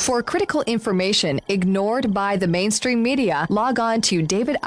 For critical information ignored by the mainstream media, log on to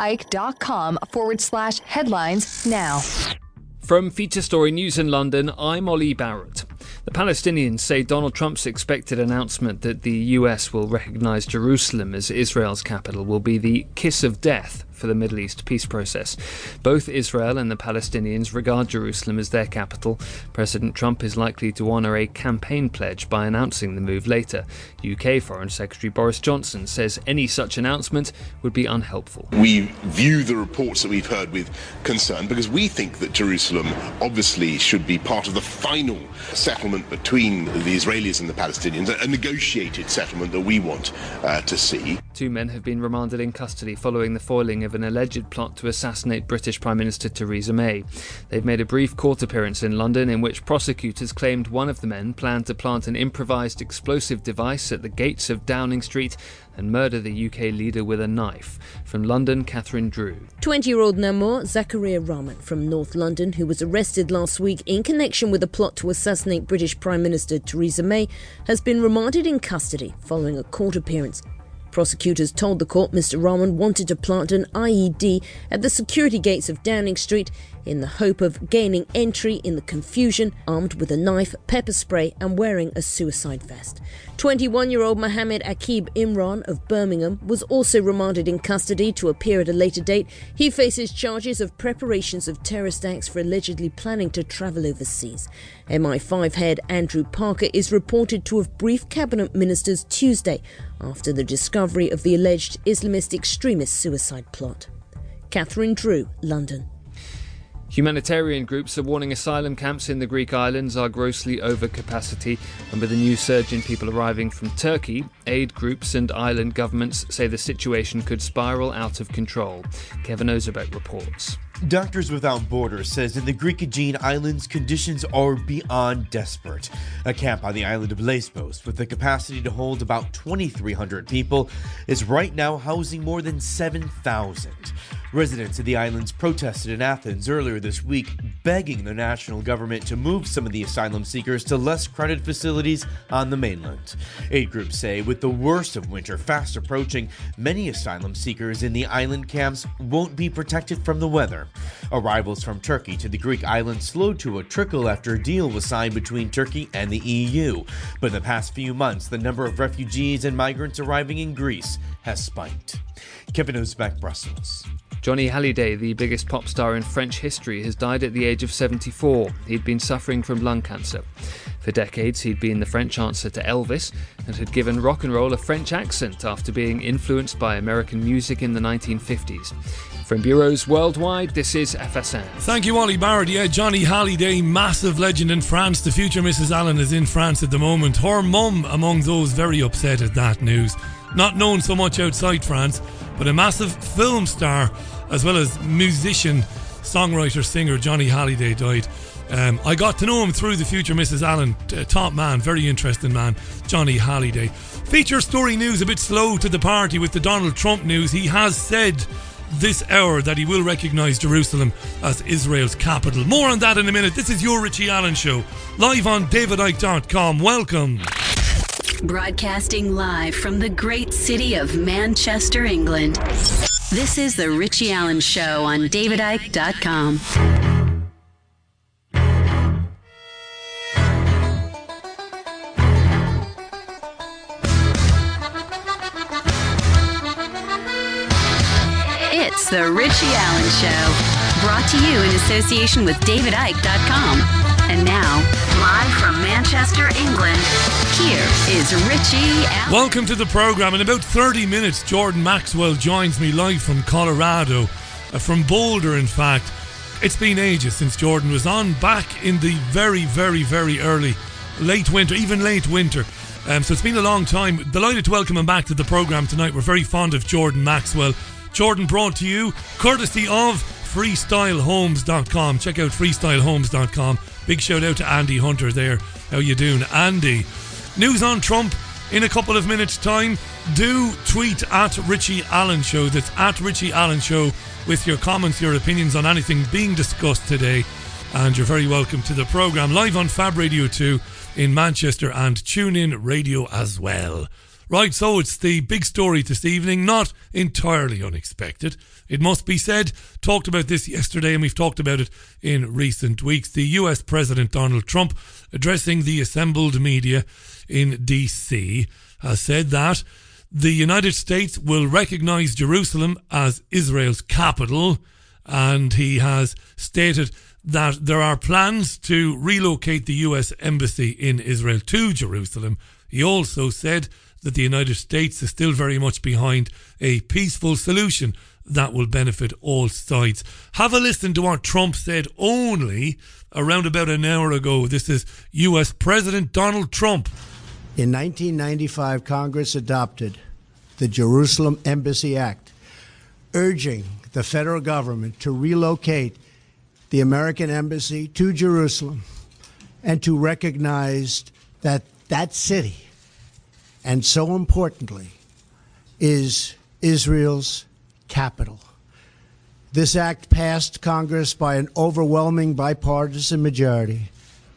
davidicke.com/headlines now. From Feature Story News in London, I'm Ollie Barrett. The Palestinians say Donald Trump's expected announcement that the US will recognise Jerusalem as Israel's capital will be the kiss of death for the Middle East peace process. Both Israel and the Palestinians regard Jerusalem as their capital. President Trump is likely to honour a campaign pledge by announcing the move later. UK Foreign Secretary Boris Johnson says any such announcement would be unhelpful. We view the reports that we've heard with concern because we think that Jerusalem obviously should be part of the final settlement between the Israelis and the Palestinians, a negotiated settlement that we want to see. Two men have been remanded in custody following the foiling of an alleged plot to assassinate British Prime Minister Theresa May. They've made a brief court appearance in London in which prosecutors claimed one of the men planned to plant an improvised explosive device at the gates of Downing Street and murder the UK leader with a knife. From London, Catherine Drew. 20-year-old Namor Zakaria Rahman from North London, who was arrested last week in connection with a plot to assassinate British Prime Minister Theresa May, has been remanded in custody following a court appearance. Prosecutors told the court Mr. Rahman wanted to plant an IED at the security gates of Downing Street in the hope of gaining entry in the confusion, armed with a knife, pepper spray and wearing a suicide vest. 21-year-old Mohammed Akib Imran of Birmingham was also remanded in custody to appear at a later date. He faces charges of preparations of terrorist acts for allegedly planning to travel overseas. MI5 head Andrew Parker is reported to have briefed cabinet ministers Tuesday after the discovery of the alleged Islamist extremist suicide plot. Catherine Drew, London. Humanitarian groups are warning asylum camps in the Greek islands are grossly over capacity, and with a new surge in people arriving from Turkey, aid groups and island governments say the situation could spiral out of control. Kevin Ozebek reports. Doctors Without Borders says in the Greek Aegean Islands, conditions are beyond desperate. A camp on the island of Lesbos, with the capacity to hold about 2,300 people, is right now housing more than 7,000. Residents of the islands protested in Athens earlier this week, begging the national government to move some of the asylum seekers to less crowded facilities on the mainland. Aid groups say with the worst of winter fast approaching, many asylum seekers in the island camps won't be protected from the weather. Arrivals from Turkey to the Greek island slowed to a trickle after a deal was signed between Turkey and the EU. But in the past few months, the number of refugees and migrants arriving in Greece has spiked. Kevin Ozebek, Brussels. Johnny Hallyday, the biggest pop star in French history, has died at the age of 74. He'd been suffering from lung cancer. For decades, he'd been the French answer to Elvis and had given rock and roll a French accent after being influenced by American music in the 1950s. From bureaus worldwide, this is FSN. Thank you, Ollie Barrett. Yeah, Johnny Hallyday, massive legend in France. The future Mrs. Allen is in France at the moment. Her mum among those very upset at that news. Not known so much outside France, but a massive film star as well as musician, songwriter, singer Johnny Hallyday died. I got to know him through the future Mrs. Allen. Top man, very interesting man, Johnny Hallyday. Feature story news, a bit slow to the party with the Donald Trump news. He has said this hour that he will recognise Jerusalem as Israel's capital. More on that in a minute. This is your Richie Allen Show, live on davidicke.com. Welcome. Broadcasting live from the great city of Manchester, England. This is the Richie Allen Show on davidicke.com. It's the Richie Allen Show, brought to you in association with davidicke.com. And now, live from Manchester, England, here is Richie Allen. Welcome to the programme. In about 30 minutes, Jordan Maxwell joins me live from Colorado, from Boulder, in fact. It's been ages since Jordan was on, back in the very, very, very early, late winter, even late winter. So it's been a long time. Delighted to welcome him back to the programme tonight. We're very fond of Jordan Maxwell. Jordan brought to you courtesy of freestylehomes.com. Check out freestylehomes.com. Big shout out to Andy Hunter there. How you doing, Andy? News on Trump in a couple of minutes' time. Do tweet at Richie Allen Show. That's at Richie Allen Show with your comments, your opinions on anything being discussed today. And you're very welcome to the programme live on Fab Radio 2 in Manchester and TuneIn Radio as well. Right, so it's the big story this evening, not entirely unexpected. It must be said, talked about this yesterday and we've talked about it in recent weeks. The US President Donald Trump, addressing the assembled media in DC, has said that the United States will recognise Jerusalem as Israel's capital, and he has stated that there are plans to relocate the US Embassy in Israel to Jerusalem. He also said that the United States is still very much behind a peaceful solution that will benefit all sides. Have a listen to what Trump said only around about an hour ago. This is US President Donald Trump. In 1995, Congress adopted the Jerusalem Embassy Act, urging the federal government to relocate the American embassy to Jerusalem and to recognize that that city, and so importantly, is Israel's capital. This act passed Congress by an overwhelming bipartisan majority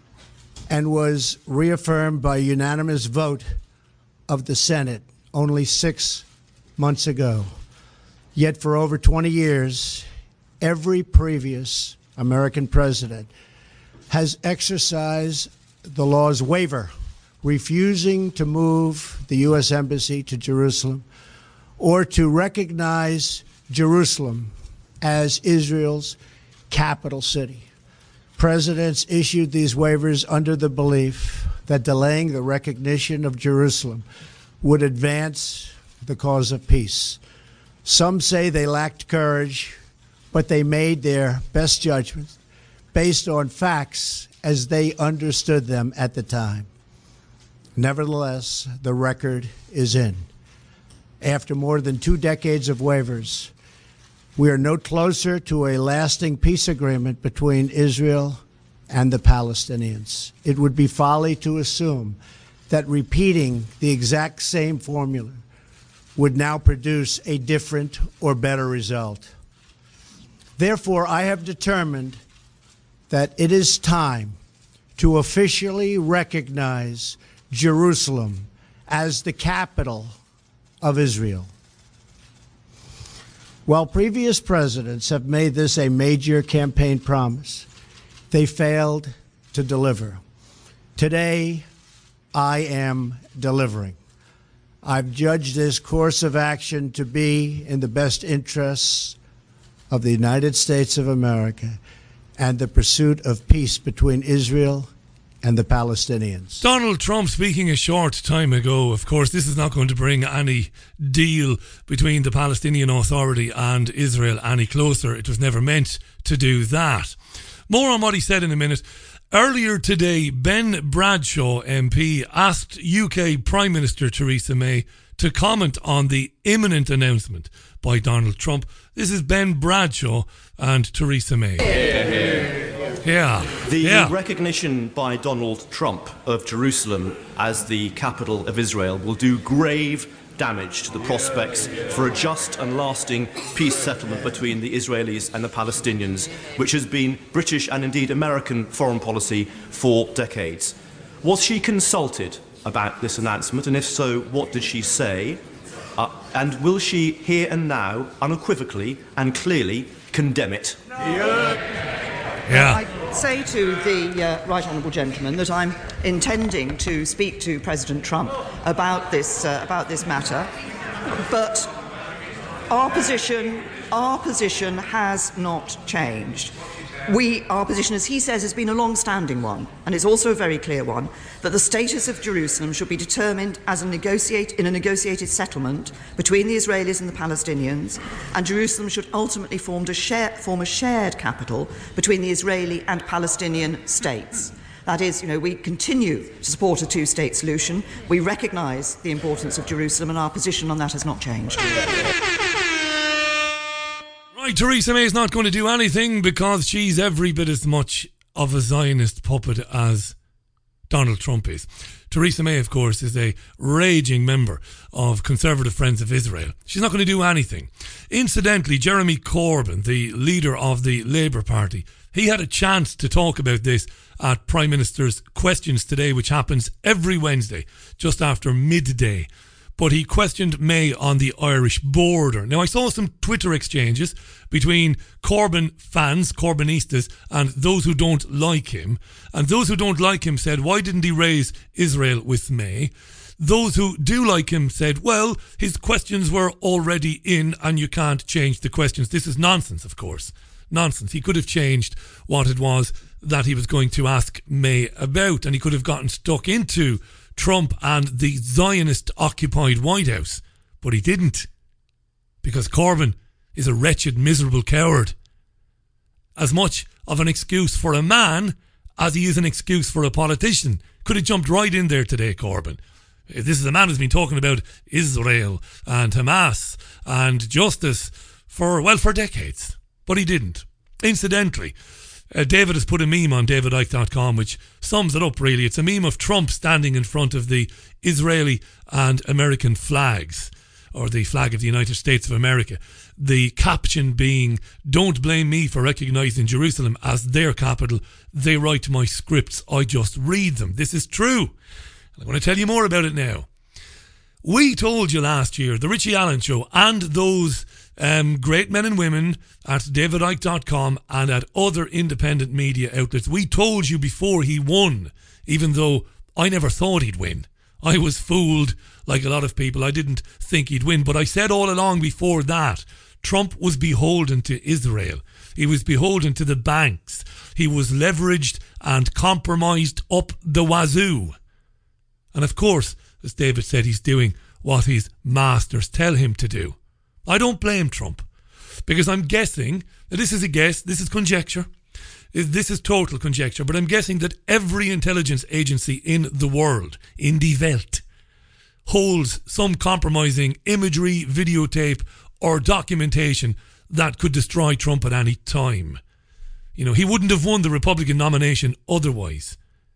and was reaffirmed by a unanimous vote of the Senate only 6 months ago. Yet for over 20 years, every previous American president has exercised the law's waiver, refusing to move the U.S. Embassy to Jerusalem or to recognize Jerusalem as Israel's capital city. Presidents issued these waivers under the belief that delaying the recognition of Jerusalem would advance the cause of peace. Some say they lacked courage, but they made their best judgments based on facts as they understood them at the time. Nevertheless, the record is in. After more than 2 decades of waivers, we are no closer to a lasting peace agreement between Israel and the Palestinians. It would be folly to assume that repeating the exact same formula would now produce a different or better result. Therefore, I have determined that it is time to officially recognize Jerusalem as the capital of Israel. While previous presidents have made this a major campaign promise, they failed to deliver. Today, I am delivering. I've judged this course of action to be in the best interests of the United States of America and the pursuit of peace between Israel and the Palestinians. Donald Trump speaking a short time ago. Of course, this is not going to bring any deal between the Palestinian Authority and Israel any closer. It was never meant to do that. More on what he said in a minute. Earlier today, Ben Bradshaw MP asked UK Prime Minister Theresa May to comment on the imminent announcement by Donald Trump. This is Ben Bradshaw and Theresa May. The recognition by Donald Trump of Jerusalem as the capital of Israel will do grave damage to the prospects for a just and lasting peace settlement between the Israelis and the Palestinians, which has been British and indeed American foreign policy for decades. Was she consulted about this announcement, and if so, what did she say? And will she here and now unequivocally and clearly condemn it? I say to the right honourable gentleman that I'm intending to speak to President Trump about this matter, but our position has not changed. Our position, as he says, has been a long-standing one, and it's also a very clear one, that the status of Jerusalem should be determined as in a negotiated settlement between the Israelis and the Palestinians, and Jerusalem should ultimately form a shared capital between the Israeli and Palestinian states. That is, we continue to support a two-state solution. We recognise the importance of Jerusalem, and our position on that has not changed. Right, Theresa May is not going to do anything because she's every bit as much of a Zionist puppet as Donald Trump is. Theresa May, of course, is a raging member of Conservative Friends of Israel. She's not going to do anything. Incidentally, Jeremy Corbyn, the leader of the Labour Party, he had a chance to talk about this at Prime Minister's Questions Today, which happens every Wednesday, just after midday. but he questioned May on the Irish border. Now, I saw some Twitter exchanges between Corbyn fans, Corbynistas, and those who don't like him. And those who don't like him said, why didn't he raise Israel with May? Those who do like him said, well, his questions were already in and you can't change the questions. This is nonsense, of course. Nonsense. He could have changed what it was that he was going to ask May about, and he could have gotten stuck into Trump and the Zionist-occupied White House. But he didn't, because Corbyn is a wretched, miserable coward. As much of an excuse for a man as he is an excuse for a politician. Could have jumped right in there today, Corbyn. This is a man who's been talking about Israel and Hamas and justice for decades. But he didn't. Incidentally, David has put a meme on davidicke.com which sums it up really. It's a meme of Trump standing in front of the Israeli and American flags, or the flag of the United States of America. The caption being, don't blame me for recognising Jerusalem as their capital. They write my scripts, I just read them. This is true. I'm going to tell you more about it now. We told you last year, the Richie Allen Show, and those great men and women at davidicke.com and at other independent media outlets, we told you before he won, even though I never thought he'd win. I was fooled like a lot of people. I didn't think he'd win, but I said all along before that, Trump was beholden to Israel. He was beholden to the banks. He was leveraged and compromised up the wazoo. And of course, as David said, he's doing what his masters tell him to do. I don't blame Trump, because I'm guessing, this is a guess, this is conjecture, this is total conjecture, but I'm guessing that every intelligence agency in the world, in die Welt, holds some compromising imagery, videotape, or documentation that could destroy Trump at any time. You know, he wouldn't have won the Republican nomination otherwise.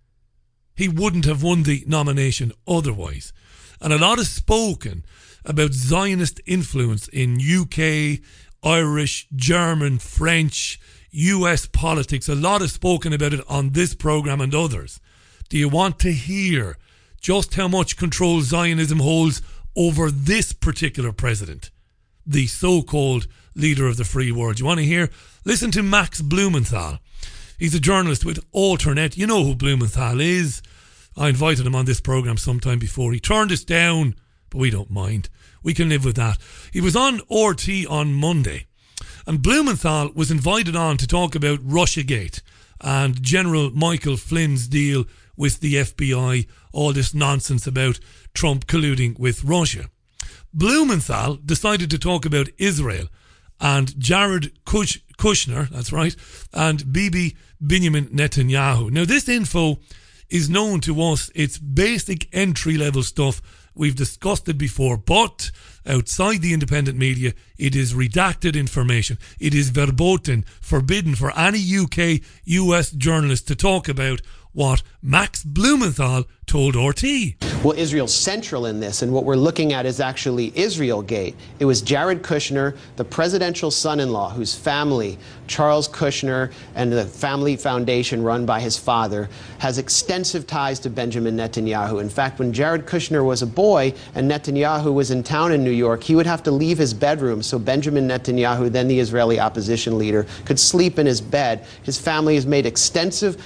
He wouldn't have won the nomination otherwise. And a lot is spoken about Zionist influence in UK, Irish, German, French, US politics. A lot is spoken about it on this programme and others. Do you want to hear just how much control Zionism holds over this particular president, the so-called leader of the free world? You want to hear? Listen to Max Blumenthal. He's a journalist with Alternet. You know who Blumenthal is. I invited him on this programme sometime before. He turned us down, but we don't mind. We can live with that. He was on RT on Monday, and Blumenthal was invited on to talk about Russiagate and General Michael Flynn's deal with the FBI, all this nonsense about Trump colluding with Russia. Blumenthal decided to talk about Israel and Jared Kushner, that's right, and Bibi Benjamin Netanyahu. Now, this info is known to us. It's basic entry-level stuff. We've discussed it before, but outside the independent media, it is redacted information. It is verboten, forbidden for any UK, US journalist to talk about what Max Blumenthal told RT. Well, Israel's central in this, and what we're looking at is actually Israelgate. It was Jared Kushner, the presidential son-in-law, whose family, Charles Kushner, and the family foundation run by his father, has extensive ties to Benjamin Netanyahu. In fact, when Jared Kushner was a boy and Netanyahu was in town in New York, he would have to leave his bedroom so Benjamin Netanyahu, then the Israeli opposition leader, could sleep in his bed. His family has made extensive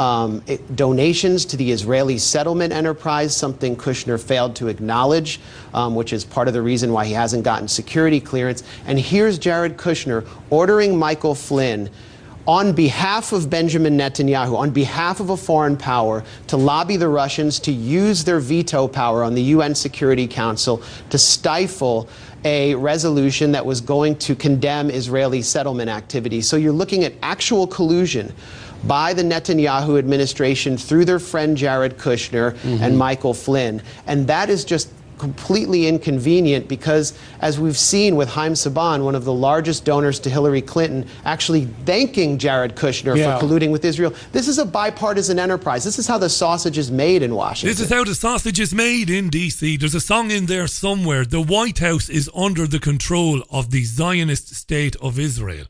donations to the Israeli settlement enterprise, something Kushner failed to acknowledge, which is part of the reason why he hasn't gotten security clearance. And here's Jared Kushner ordering Michael Flynn, on behalf of Benjamin Netanyahu, on behalf of a foreign power, to lobby the Russians to use their veto power on the UN Security Council to stifle a resolution that was going to condemn Israeli settlement activity. So you're looking at actual collusion by the Netanyahu administration through their friend Jared Kushner and Michael Flynn. And that is just completely inconvenient because, as we've seen with Haim Saban, one of the largest donors to Hillary Clinton, actually thanking Jared Kushner for colluding with Israel. This is a bipartisan enterprise. This is how the sausage is made in Washington. This is how the sausage is made in D.C. There's a song in there somewhere. The White House is under the control of the Zionist state of Israel.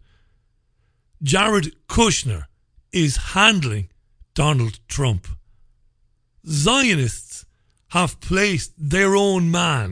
Jared Kushner is handling Donald Trump. Zionists have placed their own man,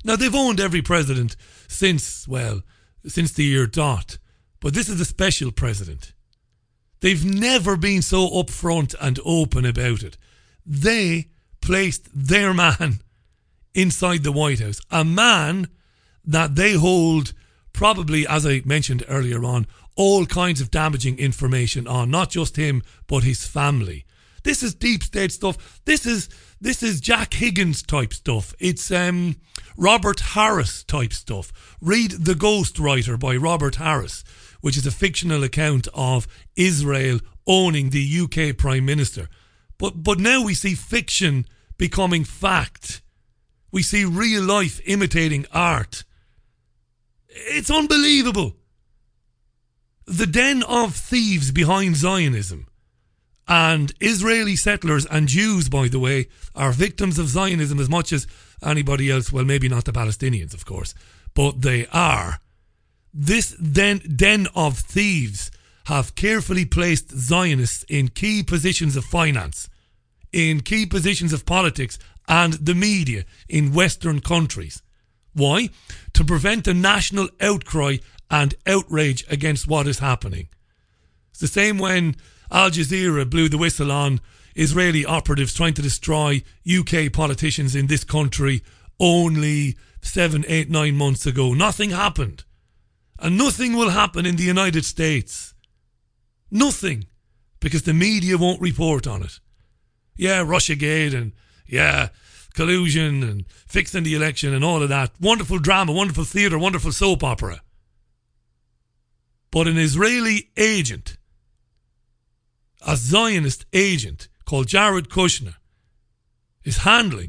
Now, they've owned every president since the year dot. But this is a special president. They've never been so upfront and open about it. They placed their man inside the White House. A man that they hold probably, as I mentioned earlier on, all kinds of damaging information on. Not just him, but his family. This is deep state stuff. This is Jack Higgins type stuff. It's Robert Harris type stuff. Read The Ghostwriter by Robert Harris, which is a fictional account of Israel owning the UK Prime Minister. But now we see fiction becoming fact. We see real life imitating art. It's unbelievable. The den of thieves behind Zionism. And Israeli settlers and Jews, by the way, are victims of Zionism as much as anybody else. Well, maybe not the Palestinians, of course, but they are. This den of thieves have carefully placed Zionists in key positions of finance, in key positions of politics and the media in Western countries. Why? To prevent a national outcry and outrage against what is happening. It's the same when Al Jazeera blew the whistle on Israeli operatives trying to destroy UK politicians in this country only 7, 8, 9 months ago. Nothing happened. And nothing will happen in the United States. Nothing. Because the media won't report on it. Yeah, Russiagate and collusion and fixing the election and all of that. Wonderful drama, wonderful theatre, wonderful soap opera. But an Israeli agent, a Zionist agent called Jared Kushner, is handling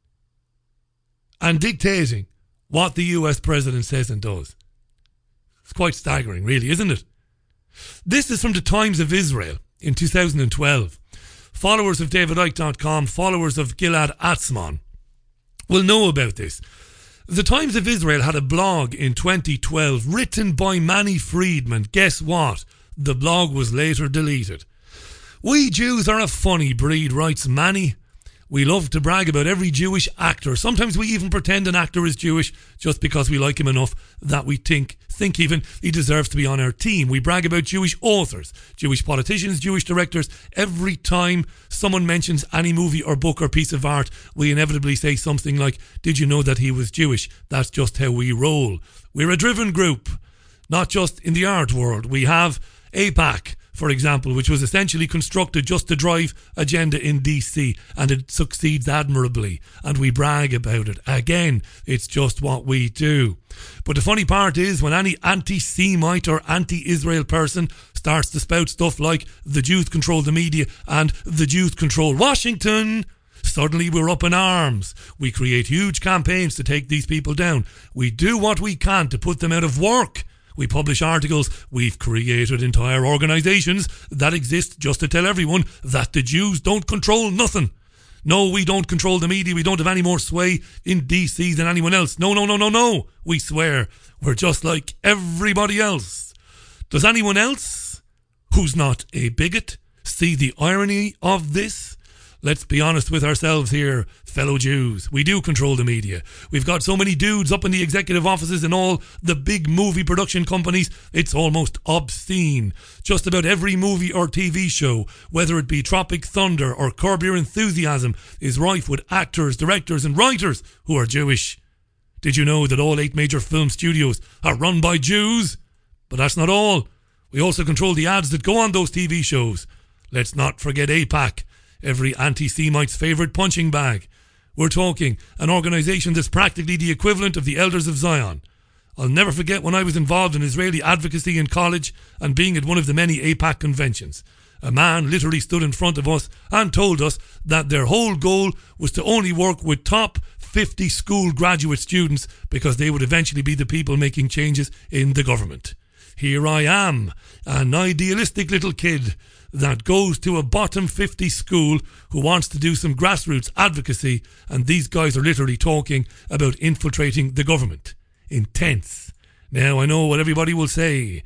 and dictating what the US president says and does. It's quite staggering, really, isn't it? This is from the Times of Israel in 2012. Followers of DavidIcke.com, followers of Gilad Atzmon will know about this. The Times of Israel had a blog in 2012 written by Manny Friedman. Guess what? The blog was later deleted. We Jews are a funny breed, writes Manny. We love to brag about every Jewish actor. Sometimes we even pretend an actor is Jewish just because we like him enough that we think even he deserves to be on our team. We brag about Jewish authors, Jewish politicians, Jewish directors. Every time someone mentions any movie or book or piece of art, we inevitably say something like, did you know that he was Jewish? That's just how we roll. We're a driven group, not just in the art world. We have AIPAC, for example, which was essentially constructed just to drive agenda in DC, and it succeeds admirably, and we brag about it. Again, it's just what we do. But the funny part is when any anti-Semite or anti-Israel person starts to spout stuff like the Jews control the media and the Jews control Washington, suddenly we're up in arms. We create huge campaigns to take these people down. We do what we can to put them out of work. We publish articles. We've created entire organisations that exist just to tell everyone that the Jews don't control nothing. No, we don't control the media. We don't have any more sway in DC than anyone else. No. We swear we're just like everybody else. Does anyone else who's not a bigot see the irony of this? Let's be honest with ourselves here, fellow Jews. We do control the media. We've got so many dudes up in the executive offices in all the big movie production companies, it's almost obscene. Just about every movie or TV show, whether it be Tropic Thunder or Curb Your Enthusiasm, is rife with actors, directors and writers who are Jewish. Did you know that all 8 major film studios are run by Jews? But that's not all. We also control the ads that go on those TV shows. Let's not forget AIPAC, every anti-Semite's favourite punching bag. We're talking an organisation that's practically the equivalent of the Elders of Zion. I'll never forget when I was involved in Israeli advocacy in college and being at one of the many AIPAC conventions. A man literally stood in front of us and told us that their whole goal was to only work with top 50 school graduate students because they would eventually be the people making changes in the government. Here I am, an idealistic little kid that goes to a bottom 50 school who wants to do some grassroots advocacy, and these guys are literally talking about infiltrating the government. Intense. Now, I know what everybody will say.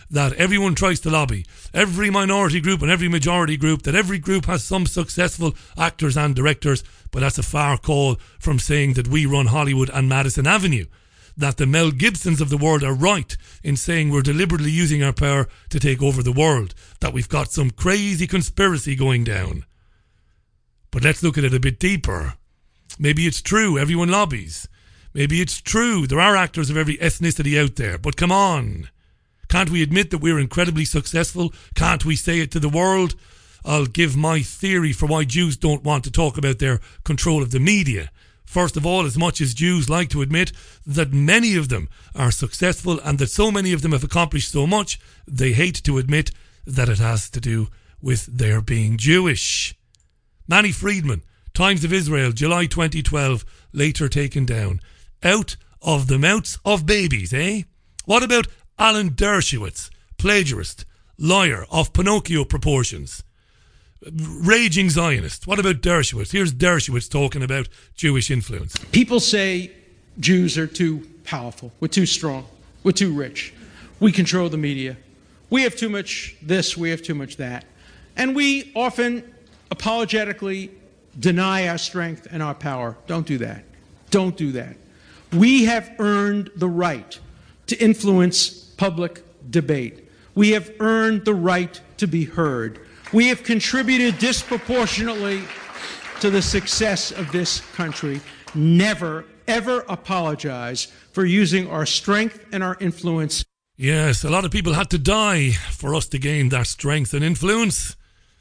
that everyone tries to lobby, every minority group and every majority group, that every group has some successful actors and directors, but that's a far call from saying that we run Hollywood and Madison Avenue. That the Mel Gibsons of the world are right in saying we're deliberately using our power to take over the world, that we've got some crazy conspiracy going down. But let's look at it a bit deeper. Maybe it's true, everyone lobbies. Maybe it's true, there are actors of every ethnicity out there, but come on. Can't we admit that we're incredibly successful? Can't we say it to the world? I'll give my theory for why Jews don't want to talk about their control of the media. First of all, as much as Jews like to admit that many of them are successful and that so many of them have accomplished so much, they hate to admit that it has to do with their being Jewish. Manny Friedman, Times of Israel, July 2012, later taken down. Out of the mouths of babies, eh? What about Alan Dershowitz, plagiarist, liar of Pinocchio proportions, raging Zionist? What about Dershowitz? Here's Dershowitz talking about Jewish influence. People say Jews are too powerful, we're too strong, we're too rich, we control the media, we have too much this, we have too much that. And we often apologetically deny our strength and our power. Don't do that. Don't do that. We have earned the right to influence public debate. We have earned the right to be heard. We have contributed disproportionately to the success of this country. Never, ever apologize for using our strength and our influence. Yes, a lot of people had to die for us to gain that strength and influence.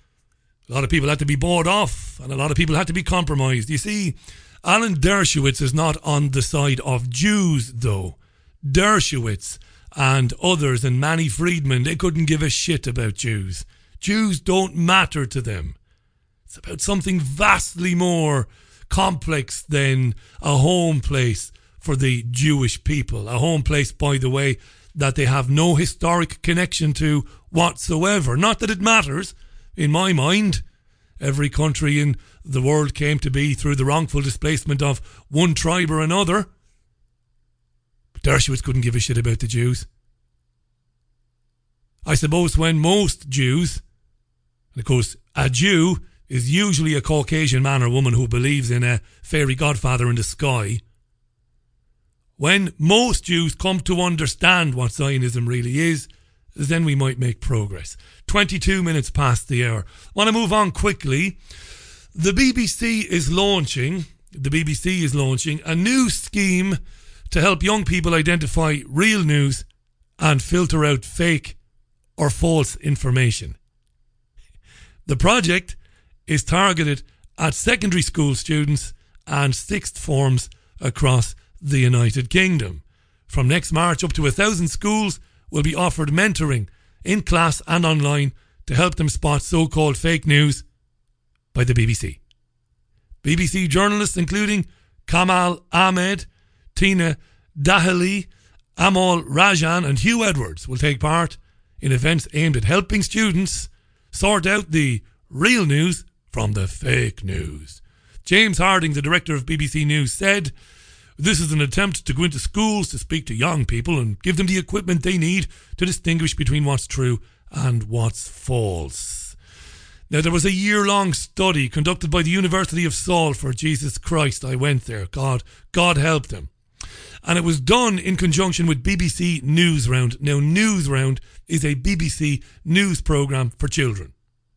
A lot of people had to be bought off, and a lot of people had to be compromised. You see, Alan Dershowitz is not on the side of Jews, though. Dershowitz and others and Manny Friedman, they couldn't give a shit about Jews. Jews don't matter to them. It's about something vastly more complex than a home place for the Jewish people. A home place, by the way, that they have no historic connection to whatsoever. Not that it matters. In my mind, every country in the world came to be through the wrongful displacement of one tribe or another. But Dershowitz couldn't give a shit about the Jews. I suppose when most Jews, and of course a Jew is usually a Caucasian man or woman who believes in a fairy godfather in the sky, when most Jews come to understand what Zionism really is, then we might make progress. 22 minutes past the hour. Want to move on quickly. The BBC is launching a new scheme to help young people identify real news and filter out fake or false information. The project is targeted at secondary school students and sixth forms across the United Kingdom. From next March, up to 1,000 schools will be offered mentoring in class and online to help them spot so-called fake news by the BBC. BBC journalists including Kamal Ahmed, Tina Dahili, Amal Rajan and Hugh Edwards will take part in events aimed at helping students sort out the real news from the fake news. James Harding, the director of BBC News, said, "This is an attempt to go into schools to speak to young people and give them the equipment they need to distinguish between what's true and what's false." Now, there was a year-long study conducted by the University of Salford. Jesus Christ, I went there. God help them. And it was done in conjunction with BBC Newsround. Now, Newsround is a BBC news programme for children.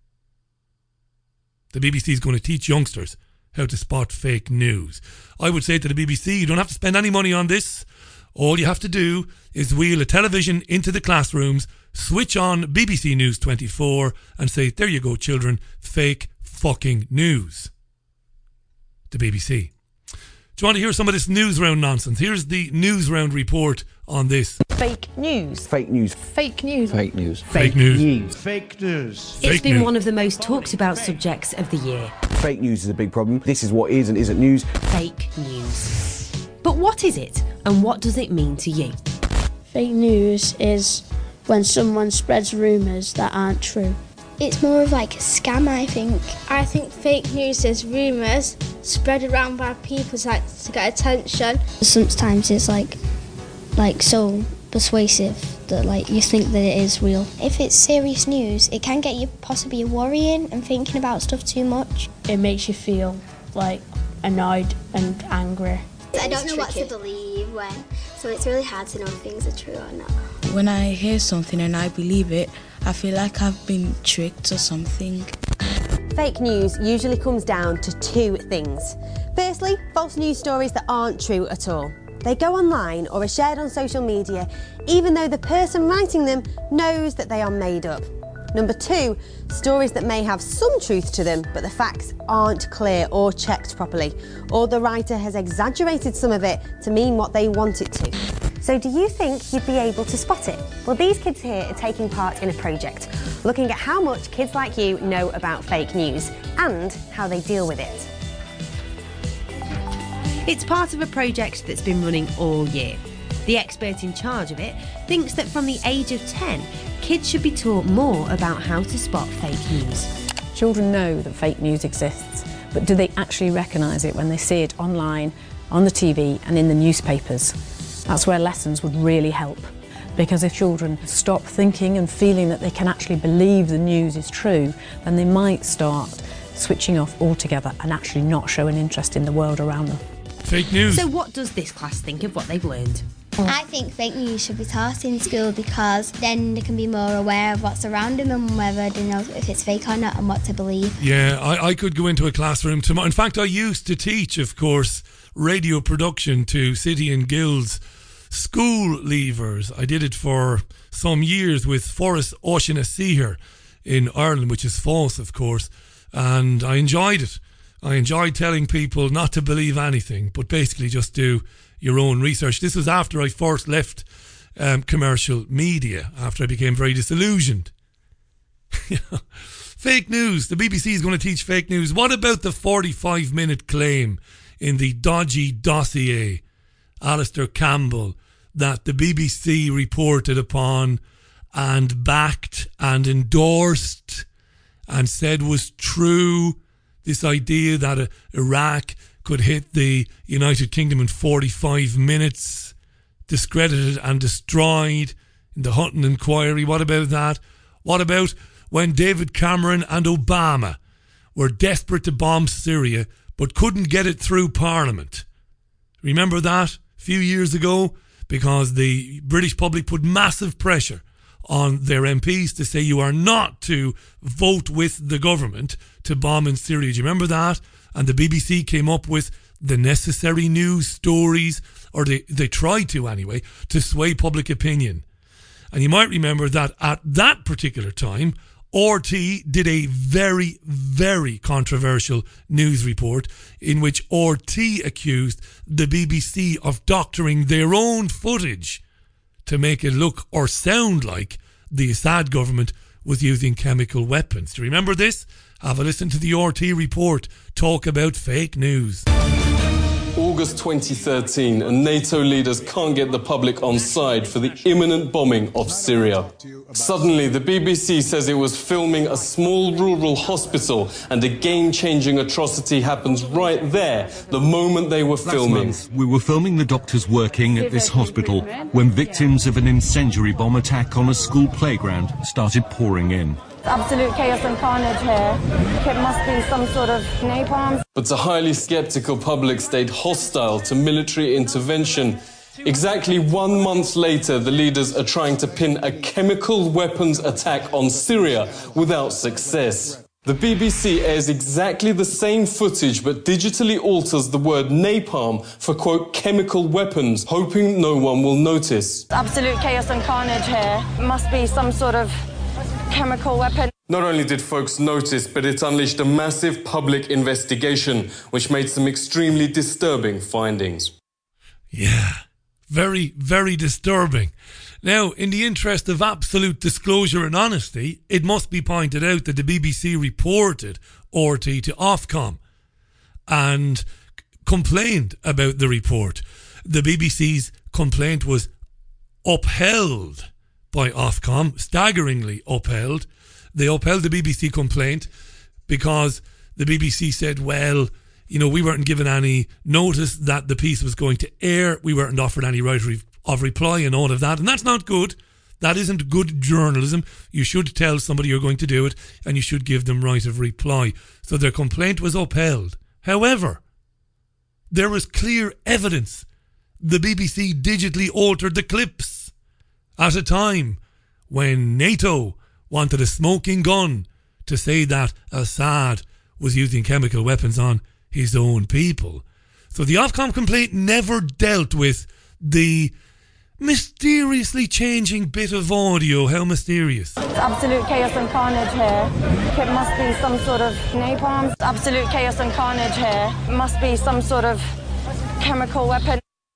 The BBC is going to teach youngsters how to spot fake news. I would say to the BBC, you don't have to spend any money on this. All you have to do is wheel a television into the classrooms, switch on BBC News 24 and say, there you go, children, fake fucking news. The BBC. Do you want to hear some of this Newsround nonsense? Here's the Newsround report on this. Fake news. Fake news. Fake news. Fake news. Fake news. Fake news. It's been one of the most talked about subjects of the year. Fake news is a big problem. This is what is and isn't news. Fake news. But what is it, and what does it mean to you? Fake news is when someone spreads rumours that aren't true. It's more of like a scam, I think. I think fake news is rumours spread around by people to get attention. Sometimes it's like so persuasive that you think that it is real. If it's serious news, it can get you possibly worrying and thinking about stuff too much. It makes you feel annoyed and angry. I don't know what to believe when, so it's really hard to know if things are true or not. When I hear something and I believe it, I feel like I've been tricked or something. Fake news usually comes down to two things. Firstly, false news stories that aren't true at all. They go online or are shared on social media, even though the person writing them knows that they are made up. Number two, stories that may have some truth to them, but the facts aren't clear or checked properly, or the writer has exaggerated some of it to mean what they want it to. So do you think you'd be able to spot it? Well, these kids here are taking part in a project, looking at how much kids like you know about fake news and how they deal with it. It's part of a project that's been running all year. The expert in charge of it thinks that from the age of 10, kids should be taught more about how to spot fake news. Children know that fake news exists, but do they actually recognise it when they see it online, on the TV and in the newspapers? That's where lessons would really help. Because if children stop thinking and feeling that they can actually believe the news is true, then they might start switching off altogether and actually not show an interest in the world around them. Fake news. So what does this class think of what they've learned? I think fake news should be taught in school because then they can be more aware of what's around them and whether they know if it's fake or not and what to believe. Yeah, I could go into a classroom tomorrow. In fact, I used to teach, of course, radio production to City and Guilds school leavers. I did it for some years with Forrest O'Shaughnessy in Ireland, which is false, of course, and I enjoyed it. I enjoyed telling people not to believe anything, but basically just do your own research. This was after I first left commercial media, after I became very disillusioned. Fake news. The BBC is going to teach fake news. What about the 45-minute claim in the dodgy dossier, Alistair Campbell, that the BBC reported upon and backed and endorsed and said was true? This idea that Iraq could hit the United Kingdom in 45 minutes, discredited and destroyed in the Hutton inquiry. What about that? What about when David Cameron and Obama were desperate to bomb Syria but couldn't get it through Parliament? Remember that a few years ago? Because the British public put massive pressure on their MPs to say you are not to vote with the government to bomb in Syria. Do you remember that? And the BBC came up with the necessary news stories, or they tried to anyway, to sway public opinion. And you might remember that at that particular time, RT did a very, very controversial news report in which RT accused the BBC of doctoring their own footage to make it look or sound like the Assad government was using chemical weapons. Do you remember this? Have a listen to the RT report talk about fake news. August 2013, and NATO leaders can't get the public on side for the imminent bombing of Syria. Suddenly, the BBC says it was filming a small rural hospital, and a game-changing atrocity happens right there, the moment they were filming. Last month, we were filming the doctors working at this hospital when victims of an incendiary bomb attack on a school playground started pouring in. Absolute chaos and carnage here. It must be some sort of napalm. But a highly sceptical public stayed hostile to military intervention. Exactly 1 month later, the leaders are trying to pin a chemical weapons attack on Syria without success. The BBC airs exactly the same footage but digitally alters the word napalm for, quote, chemical weapons, hoping no one will notice. Absolute chaos and carnage here. It must be some sort of chemical weapon. Not only did folks notice, but it unleashed a massive public investigation, which made some extremely disturbing findings. Yeah, very, very disturbing. Now, in the interest of absolute disclosure and honesty, it must be pointed out that the BBC reported RT to Ofcom and complained about the report. The BBC's complaint was upheld by Ofcom, staggeringly upheld. They upheld the BBC complaint because the BBC said, well, you know, we weren't given any notice that the piece was going to air. We weren't offered any right of reply and all of that. And that's not good. That isn't good journalism. You should tell somebody you're going to do it, and you should give them right of reply. So their complaint was upheld. However, there was clear evidence the BBC digitally altered the clips at a time when NATO wanted a smoking gun to say that Assad was using chemical weapons on his own people. So the Ofcom complaint never dealt with the mysteriously changing bit of audio. How mysterious. It's absolute chaos and carnage here. It must be some sort of napalm. It's absolute chaos and carnage here. It must be some sort of chemical weapon.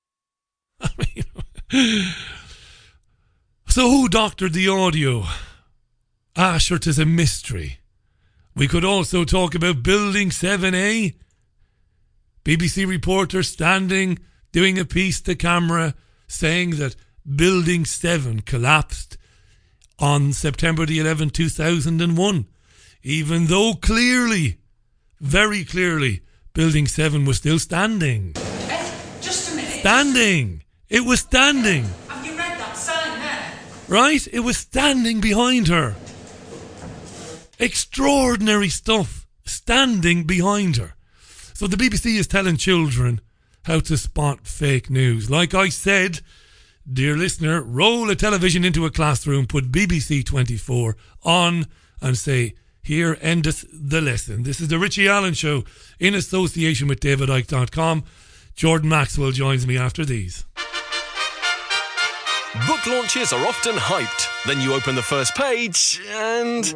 So who doctored the audio? Sure, 'tis a mystery. We could also talk about Building 7A. BBC reporter standing, doing a piece to camera, saying that Building 7 collapsed on September the 11th, 2001. Even though clearly, very clearly, Building 7 was still standing. Just a minute. Standing. It was standing. Have you read that sign there? Right? It was standing behind her. Extraordinary stuff. Standing behind her. So the BBC is telling children how to spot fake news. Like I said, dear listener, roll a television into a classroom, put BBC 24 on and say, here endeth the lesson. This is the Richie Allen Show in association with DavidIke.com. Jordan Maxwell joins me after these. Book launches are often hyped. Then you open the first page and...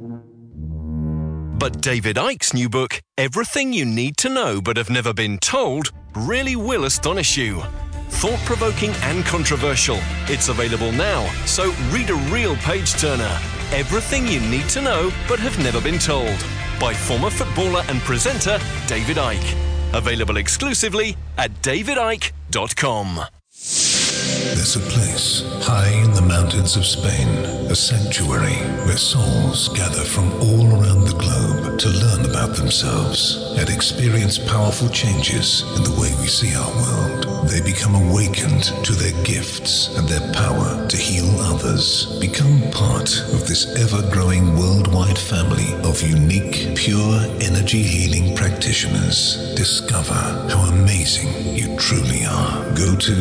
But David Icke's new book, Everything You Need to Know But Have Never Been Told, really will astonish you. Thought-provoking and controversial. It's available now, so read a real page-turner. Everything You Need to Know But Have Never Been Told, by former footballer and presenter David Icke. Available exclusively at davidike.com. There's a place high in the mountains of Spain, a sanctuary where souls gather from all around the globe to learn about themselves and experience powerful changes in the way we see our world. They become awakened to their gifts and their power to heal others. Become part of this ever-growing worldwide family of unique, pure energy healing practitioners. Discover how amazing you truly are. Go to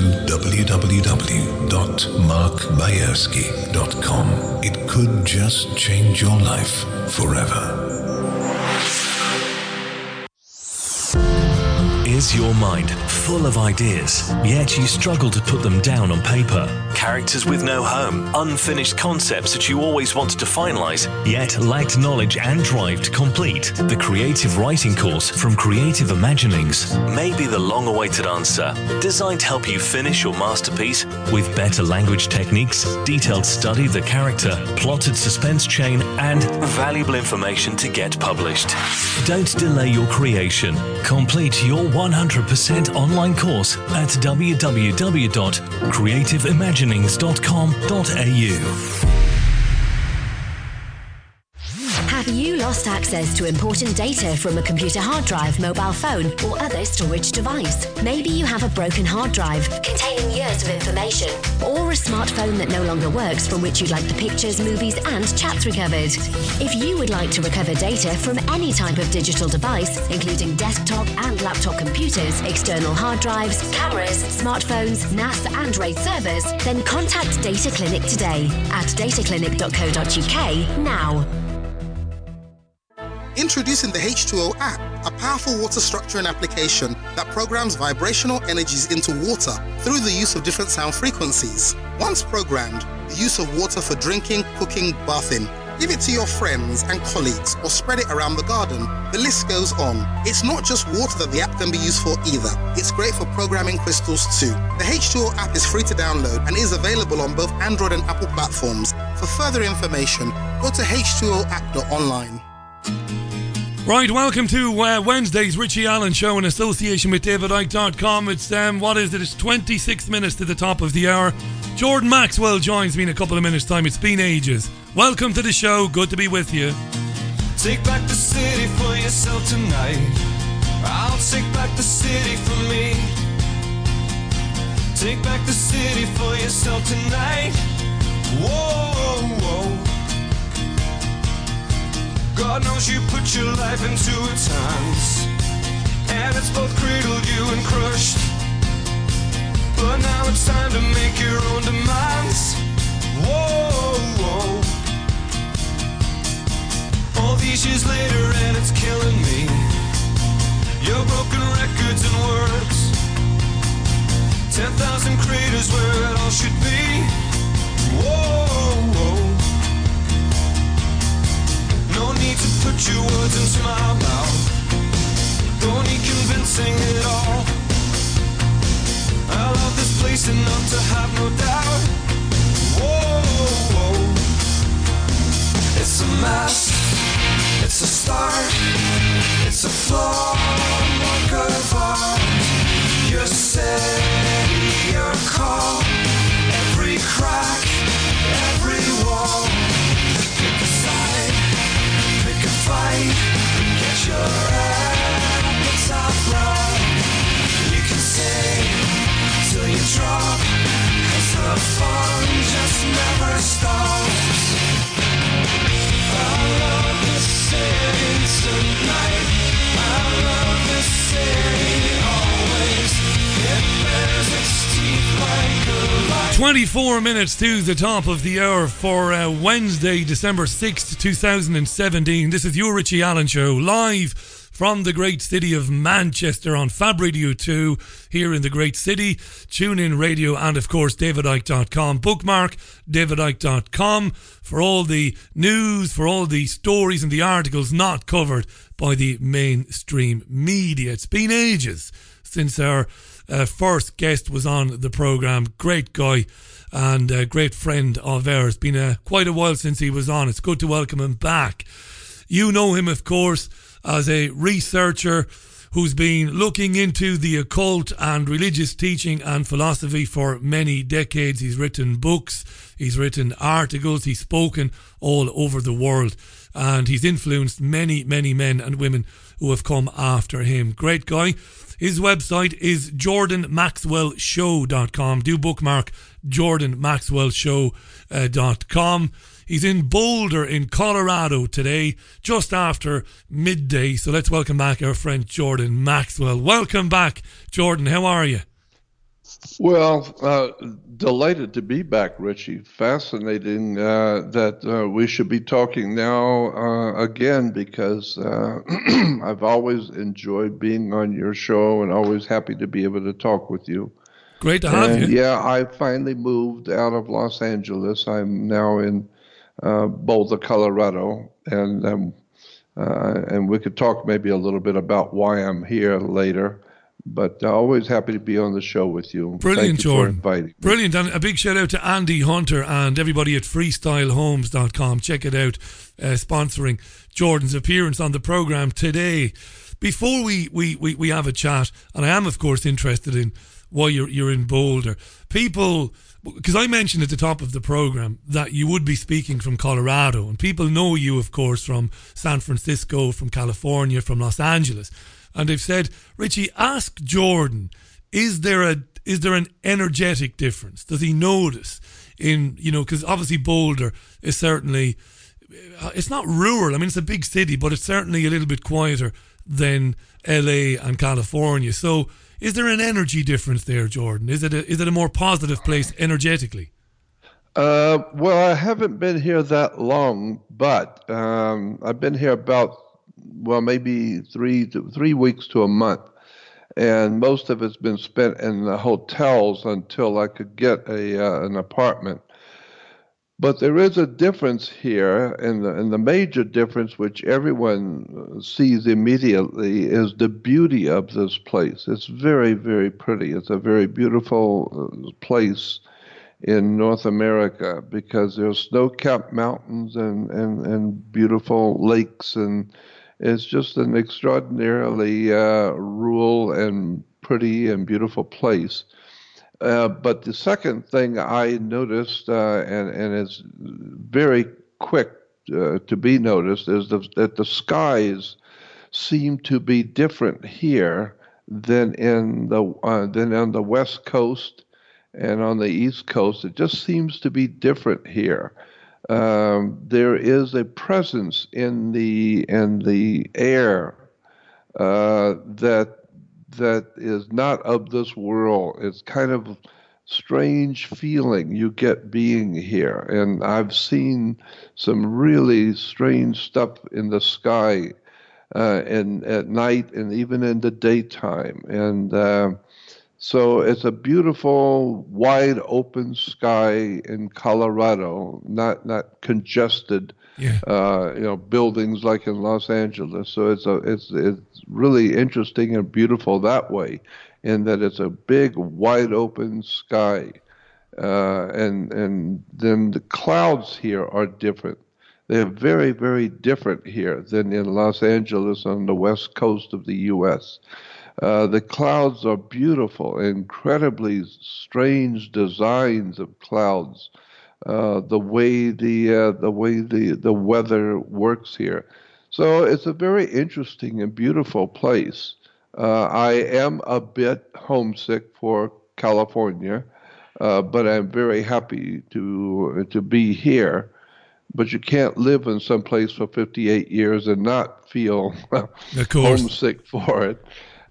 www.markbayerski.com. It could just change your life forever. Is your mind full of ideas, yet you struggle to put them down on paper? Characters with no home, unfinished concepts that you always wanted to finalise, yet lacked knowledge and drive to complete? The Creative Writing course from Creative Imaginings may be the long-awaited answer. Designed to help you finish your masterpiece with better language techniques, detailed study of the character, plotted suspense chain, and valuable information to get published. Don't delay your creation. Complete your 100% online course at www.creativeimaginings.com.au. Have you lost access to important data from a computer hard drive, mobile phone, or other storage device? Maybe you have a broken hard drive containing years of information, or a smartphone that no longer works from which you'd like the pictures, movies, and chats recovered. If you would like to recover data from any type of digital device, including desktop and laptop computers, external hard drives, cameras, smartphones, NAS, and RAID servers, then contact Data Clinic today at dataclinic.co.uk now. Introducing the H2O app, a powerful water structuring application that programs vibrational energies into water through the use of different sound frequencies. Once programmed, the use of water for drinking, cooking, bathing. Give it to your friends and colleagues or spread it around the garden. The list goes on. It's not just water that the app can be used for either. It's great for programming crystals too. The H2O app is free to download and is available on both Android and Apple platforms. For further information, go to h2oapp.online. Right, welcome to Wednesday's Richie Allen Show in association with DavidIke.com. It's, It's 26 minutes to the top of the hour. Jordan Maxwell joins me in a couple of minutes' time. It's been ages. Welcome to the show. Good to be with you. Take back the city for yourself tonight. I'll take back the city for me. Take back the city for yourself tonight. Whoa, whoa. God knows you put your life into its hands, and it's both cradled you and crushed. But now it's time to make your own demands. Whoa, whoa. All these years later and it's killing me. Your broken records and words. 10,000 craters where it all should be. Whoa, whoa. No need to put your words into my mouth. Don't need convincing at all. I love this place enough to have no doubt. Whoa, whoa. It's a mess. It's a start. It's a flaw. Work of art. Your city, your call. Every crack, every wall. Pick a side, pick a fight. Get your appetite right. You can sing till you drop, 'cause the fun just never stops. I love this city tonight. I love this city always. It bears its teeth like a light. 24 minutes to the top of the hour for Wednesday, December 6th, 2017. This is your Richie Allen Show, live from the great city of Manchester on Fab Radio 2 here in the great city. Tune in radio and, of course, davidicke.com. Bookmark davidicke.com for all the news, for all the stories and the articles not covered by the mainstream media. It's been ages since our first guest was on the programme. Great guy and a great friend of ours. Been quite a while since he was on. It's good to welcome him back. You know him, of course, as a researcher who's been looking into the occult and religious teaching and philosophy for many decades. He's written books, he's written articles, he's spoken all over the world, and he's influenced many, many men and women who have come after him. Great guy. His website is jordanmaxwellshow.com. Do bookmark jordanmaxwellshow.com. He's in Boulder in Colorado today, just after midday. So let's welcome back our friend Jordan Maxwell. Welcome back, Jordan. How are you? Well, delighted to be back, Richie. Fascinating that we should be talking now again, because I've always enjoyed being on your show and always happy to be able to talk with you. Great to have you. Yeah, I finally moved out of Los Angeles. I'm now in Boulder, Colorado, and we could talk maybe a little bit about why I'm here later. But always happy to be on the show with you. Brilliant, Thank you Jordan. for inviting me. Brilliant. And a big shout out to Andy Hunter and everybody at freestylehomes.com. Check it out, sponsoring Jordan's appearance on the programme today. Before we have a chat, and I am, of course, interested in why you're in Boulder. People, because I mentioned at the top of the programme that you would be speaking from Colorado, and people know you, of course, from San Francisco, from California, from Los Angeles. And they've said, Richie, ask Jordan, is there an energetic difference? Does he notice in, because obviously Boulder is certainly, it's not rural. I mean, it's a big city, but it's certainly a little bit quieter than LA and California. So is there an energy difference there, Jordan? Is it a more positive place energetically? Well, I haven't been here that long, but I've been here about, maybe 3 weeks to a month. And most of it's been spent in the hotels until I could get an apartment. But there is a difference here, and the major difference, which everyone sees immediately, is the beauty of this place. It's very, very pretty. It's a very beautiful place in North America, because there's snow-capped mountains and beautiful lakes, and it's just an extraordinarily rural and pretty and beautiful place. But the second thing I noticed, and it's very quick to be noticed, is that the skies seem to be different here than on the West Coast and on the East Coast, it just seems to be different here. There is a presence in the air that is not of this world. It's kind of strange feeling you get being here, and I've seen some really strange stuff in the sky, and at night and even in the daytime, and so it's a beautiful, wide open sky in Colorado, not congested, buildings like in Los Angeles. So it's really interesting and beautiful that way, in that it's a big, wide open sky, and then the clouds here are different. They're very, very different here than in Los Angeles on the west coast of the U.S. The clouds are beautiful, incredibly strange designs of clouds. The way the weather works here, so it's a very interesting and beautiful place. I am a bit homesick for California, but I'm very happy to be here. But you can't live in some place for 58 years and not feel homesick for it.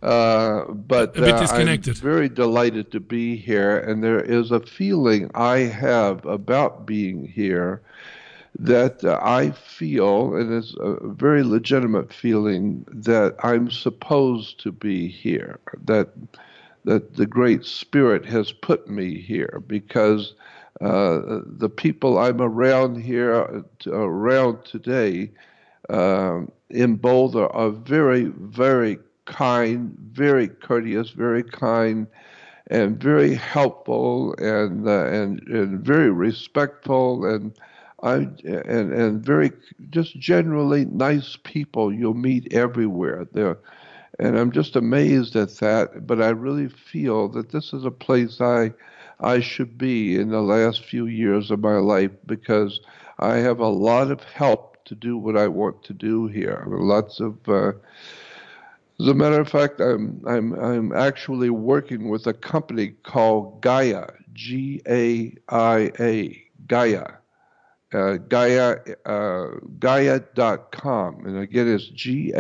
But a bit disconnected. I'm very delighted to be here, and there is a feeling I have about being here that I feel, and it's a very legitimate feeling, that I'm supposed to be here, that the Great Spirit has put me here, because the people I'm around here, around today, in Boulder, are very, very kind, very courteous, very kind, and very helpful, and very respectful, and very just generally nice people you'll meet everywhere there. And I'm just amazed at that. But I really feel that this is a place I should be in the last few years of my life, because I have a lot of help to do what I want to do here. Lots of as a matter of fact, I'm actually working with a company called Gaia, G-A-I-A, Gaia, Gaia.com, and again it's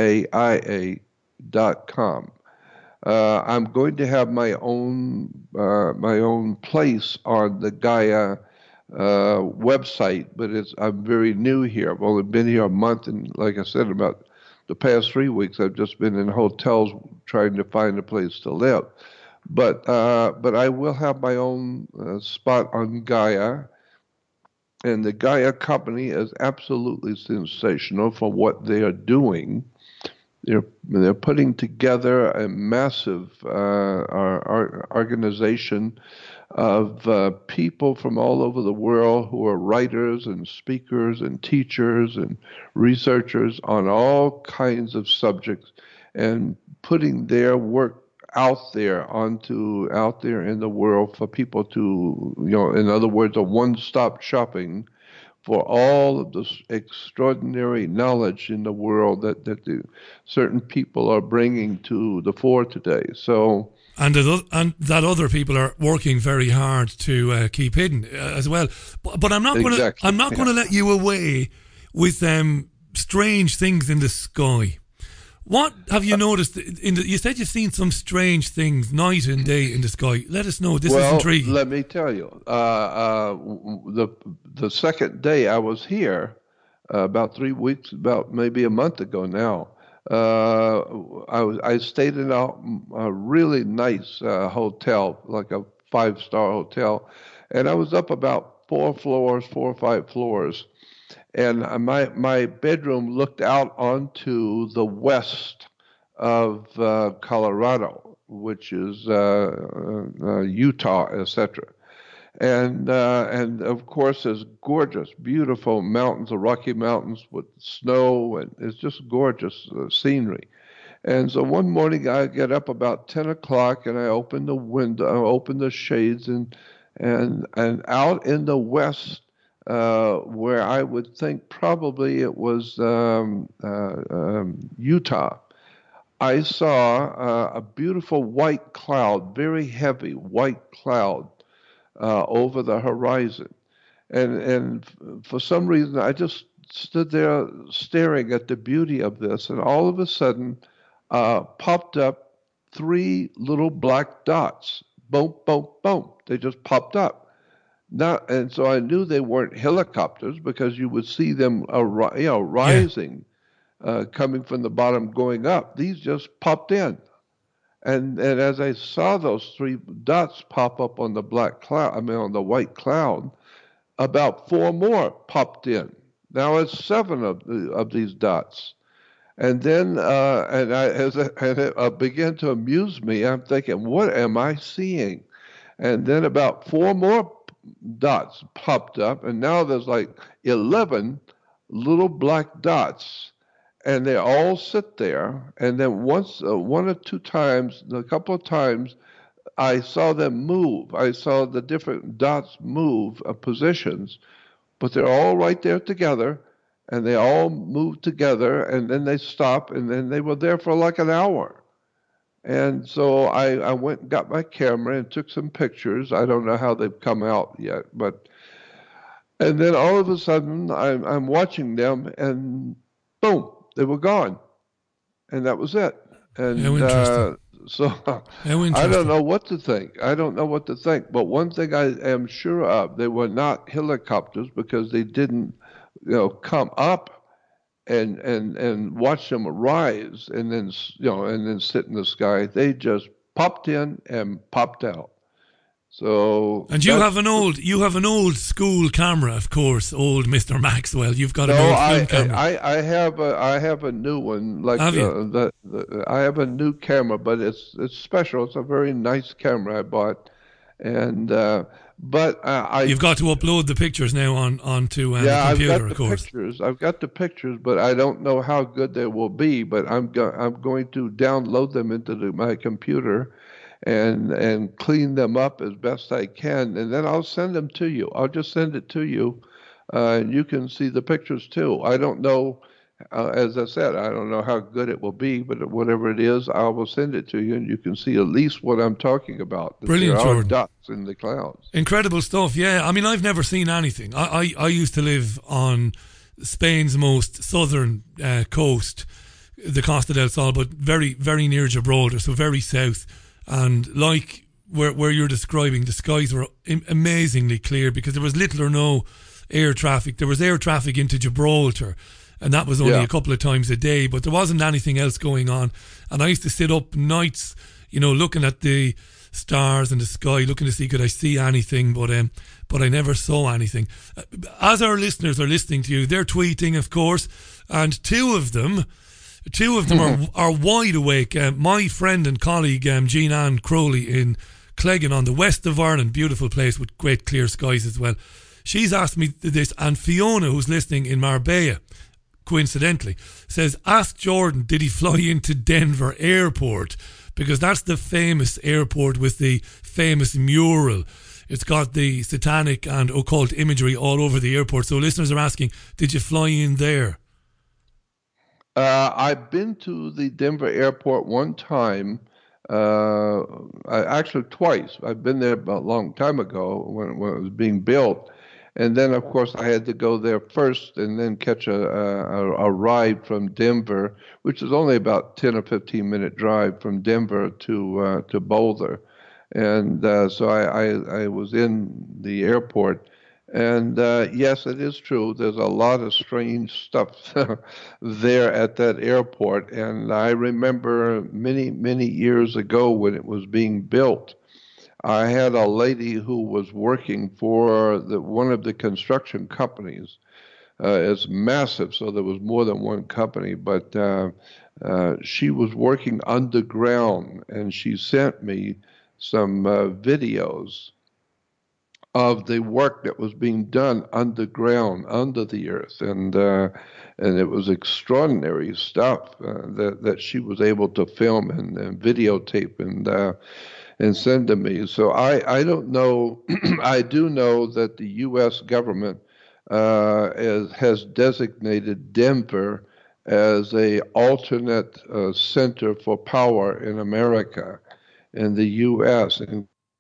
Gaia.com. I'm going to have my own place on the Gaia website, but I'm very new here. I've only been here a month, and like I said, about the past 3 weeks, I've just been in hotels trying to find a place to live. But I will have my own spot on Gaia, and the Gaia company is absolutely sensational for what they are doing. They're putting together a massive organization of people from all over the world who are writers and speakers and teachers and researchers on all kinds of subjects, and putting their work out there in the world for people to, in other words, a one-stop shopping for all of this extraordinary knowledge in the world that the certain people are bringing to the fore today. So. And that other people are working very hard to keep hidden as well. But I'm not going to. I'm not going to let you away with strange things in the sky. What have you noticed? You said you've seen some strange things night and day in the sky. Let us know. This is intriguing. Let me tell you. The second day I was here, about 3 weeks, about maybe a month ago now. I stayed in a really nice hotel, like a 5-star hotel, and I was up about 4 or 5 floors, and my bedroom looked out onto the west of Colorado, which is Utah, etc. And of course, there's gorgeous, beautiful mountains, the Rocky Mountains with snow, and it's just gorgeous scenery. And so one morning I get up about 10 o'clock and I open the window, I open the shades, and out in the west, where I would think probably it was Utah, I saw a beautiful white cloud, very heavy white cloud, over the horizon. And for some reason, I just stood there staring at the beauty of this, and all of a sudden popped up 3 little black dots. Boom, boom, boom. They just popped up. Now, and so I knew they weren't helicopters because you would see them rising, coming from the bottom going up. These just popped in. And as I saw those 3 dots pop up on the on the white cloud, about 4 more popped in. Now it's 7 of these dots. And then, as it began to amuse me, I'm thinking, what am I seeing? And then about 4 more dots popped up, and now there's like 11 little black dots, and they all sit there. And then once, 1 or 2 times, a couple of times, I saw them move. I saw the different dots move positions, but they're all right there together, and they all moved together, and then they stopped, and then they were there for like an hour. And so I went and got my camera and took some pictures. I don't know how they've come out yet, and then all of a sudden I'm watching them, and boom, they were gone, and that was it. And so I don't know what to think. But one thing I am sure of, they were not helicopters, because they didn't, come up and watch them rise and then sit in the sky. They just popped in and popped out. So, and you have an old school camera, of course, old Mr. Maxwell. You've got an old film camera. I have a new one. Like have you? I have a new camera, but it's special. It's a very nice camera I bought, and you've got to upload the pictures now onto the computer, of course. I've got the pictures, but I don't know how good they will be. But I'm going to download them into my computer and clean them up as best I can, and then I'll send them to you. I'll just send it to you, and you can see the pictures too. I don't know, as I said, I don't know how good it will be, but whatever it is, I will send it to you, and you can see at least what I'm talking about. Brilliant, there are Jordan. dots in the clouds. Incredible stuff, yeah. I mean, I've never seen anything. I used to live on Spain's most southern coast, the Costa del Sol, but very, very near Gibraltar, so very south. And like where you're describing, the skies were amazingly clear because there was little or no air traffic. There was air traffic into Gibraltar, and that was only a couple of times a day, but there wasn't anything else going on. And I used to sit up nights, looking at the stars and the sky, looking to see could I see anything, but I never saw anything. As our listeners are listening to you, they're tweeting, of course, and two of them are wide awake. My friend and colleague, Jean Ann Crowley in Cleggan on the west of Ireland, beautiful place with great clear skies as well. She's asked me this, and Fiona, who's listening in Marbella, coincidentally, says, ask Jordan, did he fly into Denver Airport? Because that's the famous airport with the famous mural. It's got the satanic and occult imagery all over the airport. So listeners are asking, did you fly in there? I've been to the Denver airport one time, actually twice. I've been there a long time ago when it was being built. And then, of course, I had to go there first and then catch a ride from Denver, which is only about 10 or 15-minute drive from Denver to Boulder. And so I was in the airport. And yes, it is true. There's a lot of strange stuff there at that airport. And I remember many, many years ago when it was being built, I had a lady who was working for one of the construction companies. It's massive, so there was more than one company, but she was working underground, and she sent me some videos of the work that was being done underground, under the earth, and it was extraordinary stuff that she was able to film and videotape and send to me. So I don't know. I do know that the U.S. government has designated Denver as a alternate center for power in America, in the U.S.,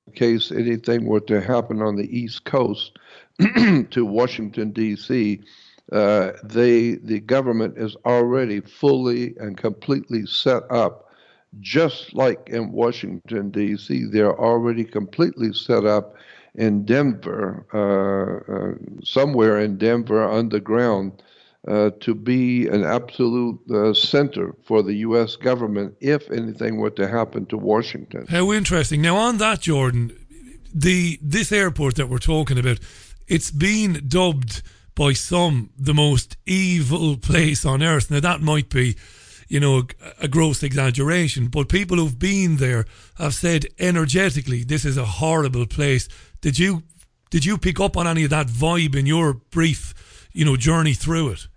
case anything were to happen on the East Coast to Washington, D.C., the government is already fully and completely set up, just like in Washington, D.C. They're already completely set up in Denver, somewhere in Denver underground, to be an absolute center for the U.S. government if anything were to happen to Washington. How interesting. Now, on that, Jordan, this airport that we're talking about, it's been dubbed by some the most evil place on earth. Now, that might be, a gross exaggeration, but people who've been there have said energetically, this is a horrible place. Did you pick up on any of that vibe in your brief, journey through it?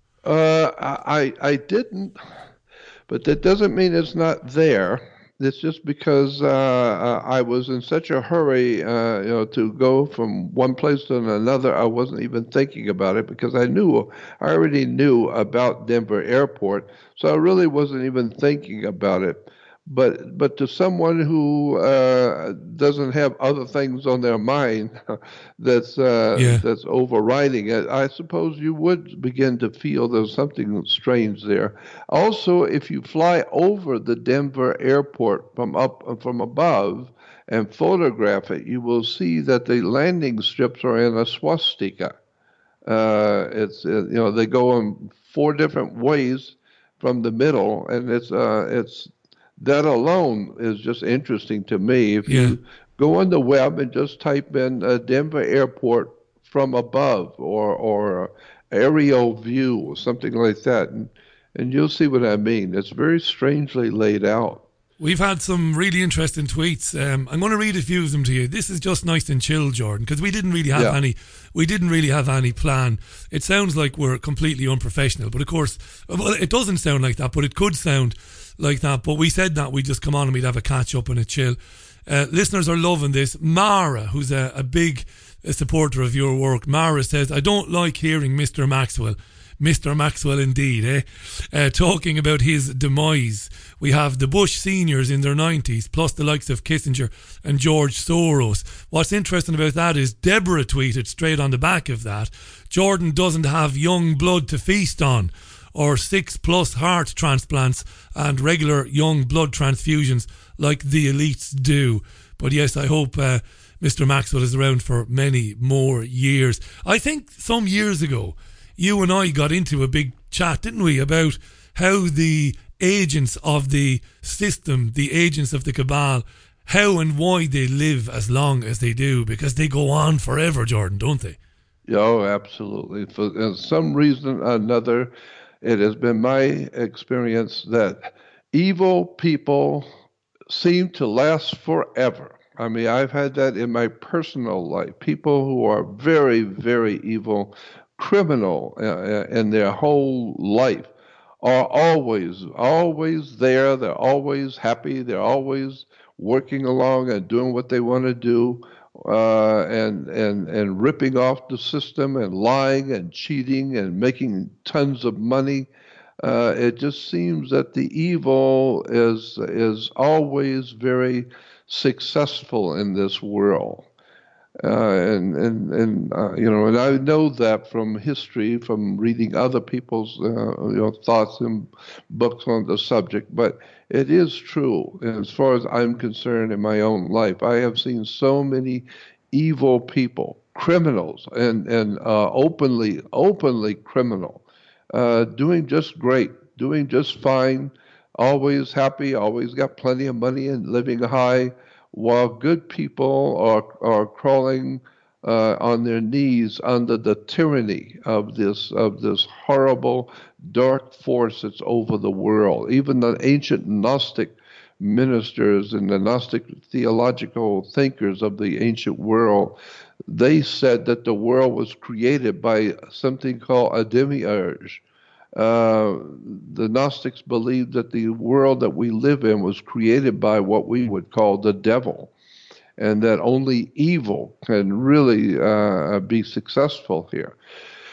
I didn't, but that doesn't mean it's not there. It's just because I was in such a hurry, to go from one place to another. I wasn't even thinking about it because I already knew about Denver Airport, so I really wasn't even thinking about it. But to someone who doesn't have other things on their mind that's overriding it, I suppose you would begin to feel there's something strange there. Also, if you fly over the Denver airport from above and photograph it, you will see that the landing strips are in a swastika. They go in 4 different ways from the middle, and it's that alone is just interesting to me. If you go on the web and just type in Denver Airport from above or aerial view or something like that, and you'll see what I mean. It's very strangely laid out. We've had some really interesting tweets. I'm going to read a few of them to you. This is just nice and chill, Jordan, because we didn't really have any plan. It sounds like we're completely unprofessional, but of course, well, it doesn't sound like that, but it could sound like that. But we said that we'd just come on and we'd have a catch up and a chill. Listeners are loving this. Mara, who's a big supporter of your work, Mara says, I don't like hearing Mr. Maxwell indeed, talking about his demise. We have the Bush seniors in their 90s, plus the likes of Kissinger and George Soros. What's interesting about that is Deborah tweeted straight on the back of that, Jordan doesn't have young blood to feast on, or 6+ heart transplants and regular young blood transfusions like the elites do. But yes, I hope Mr. Maxwell is around for many more years. I think some years ago, you and I got into a big chat, didn't we, about how the agents of the system, the agents of the cabal, how and why they live as long as they do, because they go on forever, Jordan, don't they? Oh, absolutely. For some reason or another, it has been my experience that evil people seem to last forever. I mean, I've had that in my personal life. People who are very, very evil, criminal in their whole life are always there. They're always happy. They're always working along and doing what they want to do, and ripping off the system and lying and cheating and making tons of money. It just seems that the evil is always very successful in this world. And I know that from history, from reading other people's thoughts and books on the subject. But it is true, as far as I'm concerned, in my own life. I have seen so many evil people, criminals, and openly criminal, doing just great, doing just fine, always happy, always got plenty of money and living high, while good people are crawling on their knees under the tyranny of this horrible dark force that's over the world. Even the ancient Gnostic ministers and the Gnostic theological thinkers of the ancient world, they said that the world was created by something called a demiurge. The Gnostics believed that the world that we live in was created by what we would call the devil, and that only evil can really be successful here.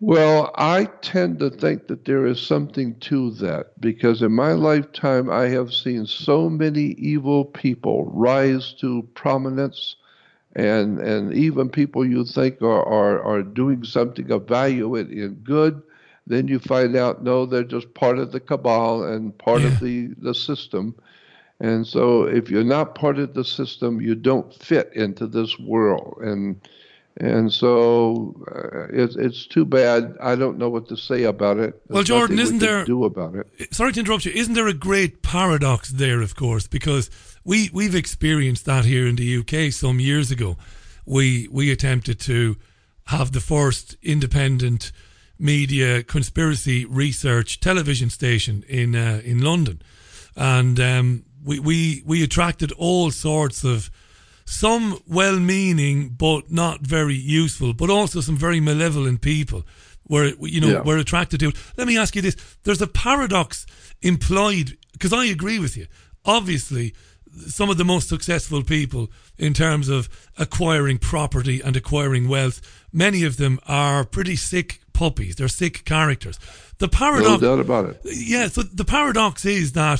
Well, I tend to think that there is something to that because in my lifetime I have seen so many evil people rise to prominence and even people you think are doing something of value and good, then you find out, no, they're just part of the cabal and part of the system. And so if you're not part of the system, you don't fit into this world. And so it's too bad. I don't know what to say about it. Well, Jordan, isn't there... do about it. Sorry to interrupt you. Isn't there a great paradox there, of course, because we've experienced that here in the UK some years ago. We attempted to have the first independent media conspiracy research television station in London. And we attracted all sorts of, some well-meaning but not very useful, but also some very malevolent people were attracted to it. Let me ask you this. There's a paradox implied, because I agree with you. Obviously, some of the most successful people in terms of acquiring property and acquiring wealth, many of them are pretty sick puppies. They're sick characters. The paradox, no doubt about it. Yeah, so the paradox is that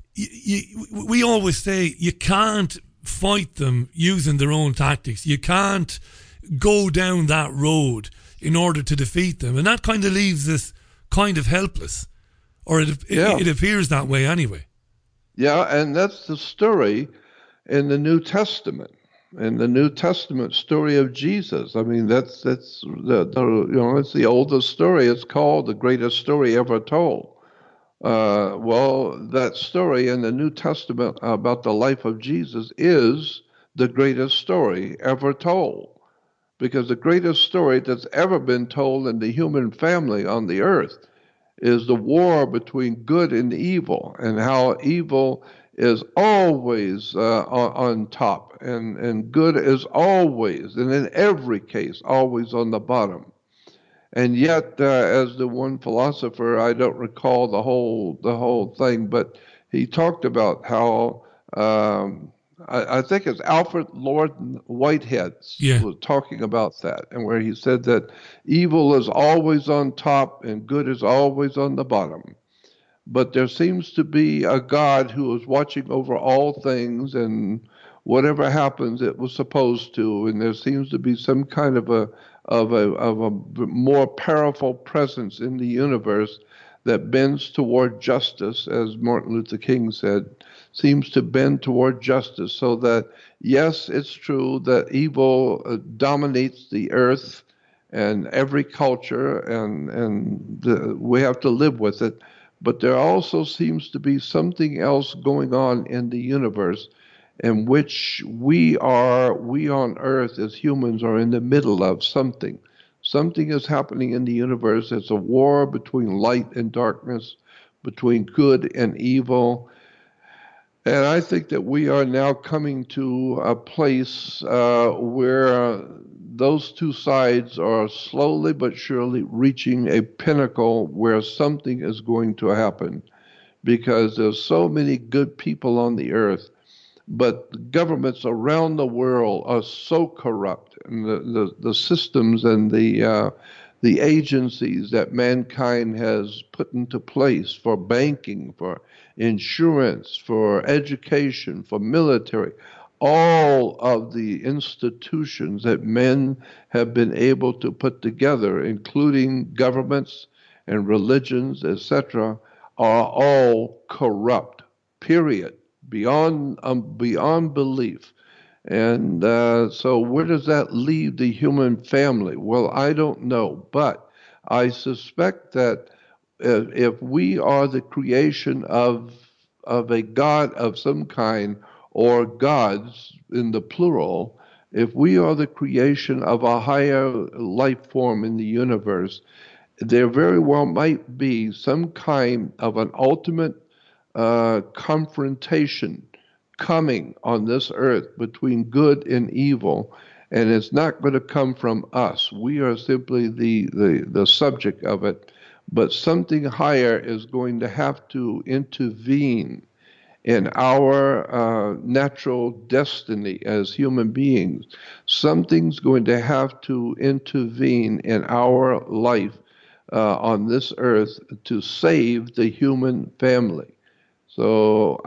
we always say you can't fight them using their own tactics. You can't go down that road in order to defeat them. And that kind of leaves us kind of helpless. Or it appears that way anyway. Yeah, and that's the story in the New Testament. In the New Testament story of Jesus. I mean, that's it's the oldest story. It's called the greatest story ever told. Well, that story in the New Testament about the life of Jesus is the greatest story ever told. Because the greatest story that's ever been told in the human family on the earth is the war between good and evil, and how evil is always on top, and good is always, and in every case, always on the bottom. And yet, as the one philosopher, I don't recall the whole thing, but he talked about how I think it's Alfred Lord Whitehead was talking about that, and where he said that evil is always on top and good is always on the bottom. But there seems to be a God who is watching over all things, and whatever happens, it was supposed to. And there seems to be some kind of a more powerful presence in the universe that bends toward justice, as Martin Luther King said, seems to bend toward justice, so that, yes, it's true that evil dominates the earth and every culture, and we have to live with it. But there also seems to be something else going on in the universe in which we on earth as humans are in the middle of something. Something is happening in the universe. It's a war between light and darkness, between good and evil. And I think that we are now coming to a place where those two sides are slowly but surely reaching a pinnacle where something is going to happen, because there's so many good people on the earth. But governments around the world are so corrupt, and the systems and the agencies that mankind has put into place for banking, for insurance, for education, for military, all of the institutions that men have been able to put together, including governments and religions, etc., are all corrupt, period. Beyond belief. And so where does that leave the human family? Well, I don't know, but I suspect that if we are the creation of a God of some kind, or gods in the plural, if we are the creation of a higher life form in the universe, there very well might be some kind of an ultimate confrontation coming on this earth between good and evil, and it's not going to come from us. We are simply the subject of it, but something higher is going to have to intervene in our natural destiny as human beings. Something's going to have to intervene in our life on this earth to save the human family. So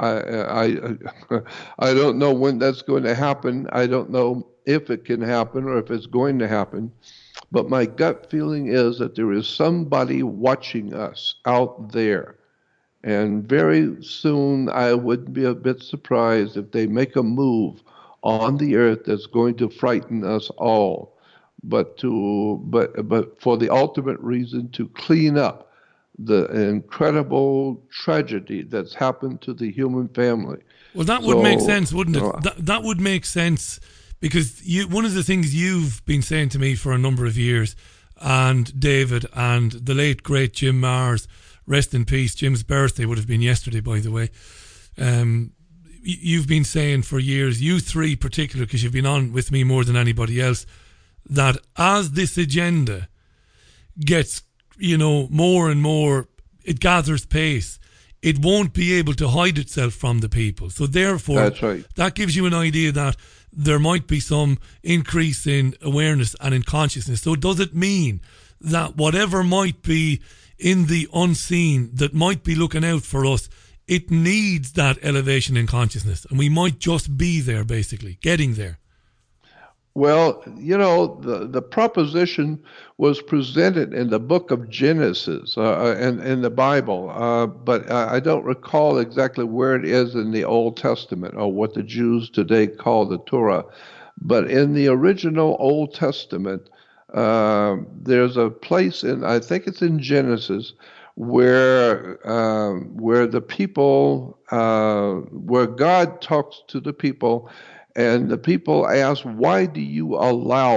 I don't know when that's going to happen. I don't know if it can happen or if it's going to happen. But my gut feeling is that there is somebody watching us out there. And very soon I would be a bit surprised if they make a move on the earth that's going to frighten us all. But for the ultimate reason to clean up the incredible tragedy that's happened to the human family. Well, that would make sense, wouldn't it? That would make sense, because one of the things you've been saying to me for a number of years, and David and the late, great Jim Mars, rest in peace. Jim's birthday would have been yesterday, by the way. You've been saying for years, you three particular, because you've been on with me more than anybody else, that as this agenda gets, more and more, it gathers pace, it won't be able to hide itself from the people. So therefore, that's right. That gives you an idea that there might be some increase in awareness and in consciousness. So does it mean that whatever might be in the unseen that might be looking out for us, it needs that elevation in consciousness, and we might just be there, basically, getting there? Well, the proposition was presented in the book of Genesis and in the Bible, but I don't recall exactly where it is in the Old Testament or what the Jews today call the Torah. But in the original Old Testament, there's a place I think it's in Genesis, where the people, where God talks to the people. And the people ask, why do you allow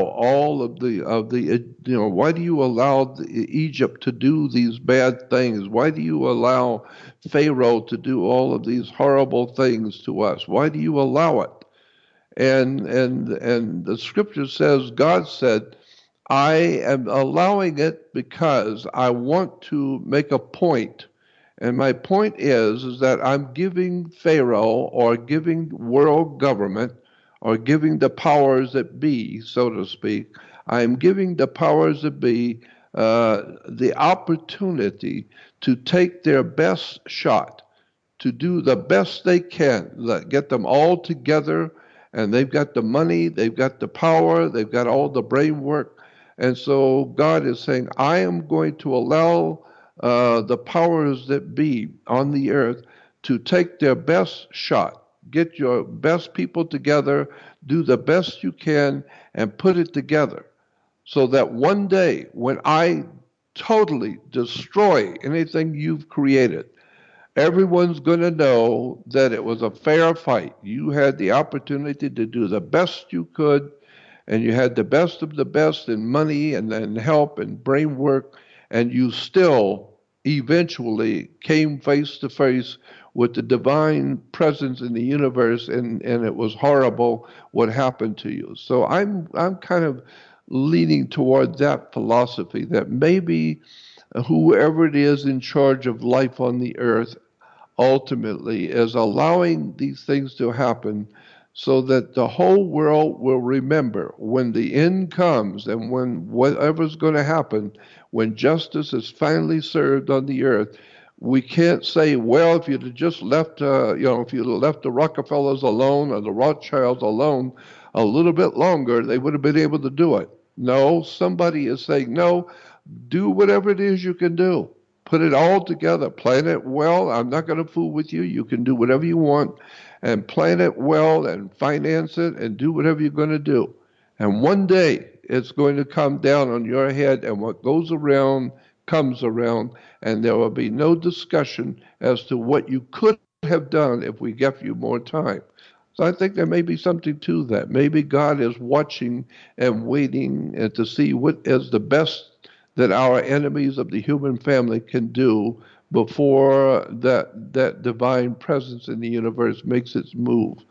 why do you allow Egypt to do these bad things? Why do you allow Pharaoh to do all of these horrible things to us? Why do you allow it? And the scripture says, God said, I am allowing it because I want to make a point. And my point is that I'm giving Pharaoh, or giving world government, or giving the powers that be, so to speak, I'm giving the powers that be the opportunity to take their best shot, to do the best they can, get them all together, and they've got the money, they've got the power, they've got all the brain work. And so God is saying, I am going to allow the powers that be on the earth to take their best shot. Get your best people together, do the best you can, and put it together, so that one day when I totally destroy anything you've created, everyone's going to know that it was a fair fight. You had the opportunity to do the best you could, and you had the best of the best in money and help and brain work, and you still eventually came face to face with the divine presence in the universe, and it was horrible what happened to you. So I'm kind of leaning toward that philosophy, that maybe whoever it is in charge of life on the earth ultimately is allowing these things to happen so that the whole world will remember when the end comes, and when whatever's going to happen, when justice is finally served on the earth. We can't say, well, if you'd have just left, if you'd have left the Rockefellers alone or the Rothschilds alone a little bit longer, they would have been able to do it. No, somebody is saying, no, do whatever it is you can do. Put it all together. Plan it well. I'm not going to fool with you. You can do whatever you want, and plan it well and finance it and do whatever you're going to do. And one day it's going to come down on your head, and what goes around comes around, and there will be no discussion as to what you could have done if we gave you more time. So I think there may be something to that. Maybe God is watching and waiting to see what is the best that our enemies of the human family can do before that divine presence in the universe makes its move.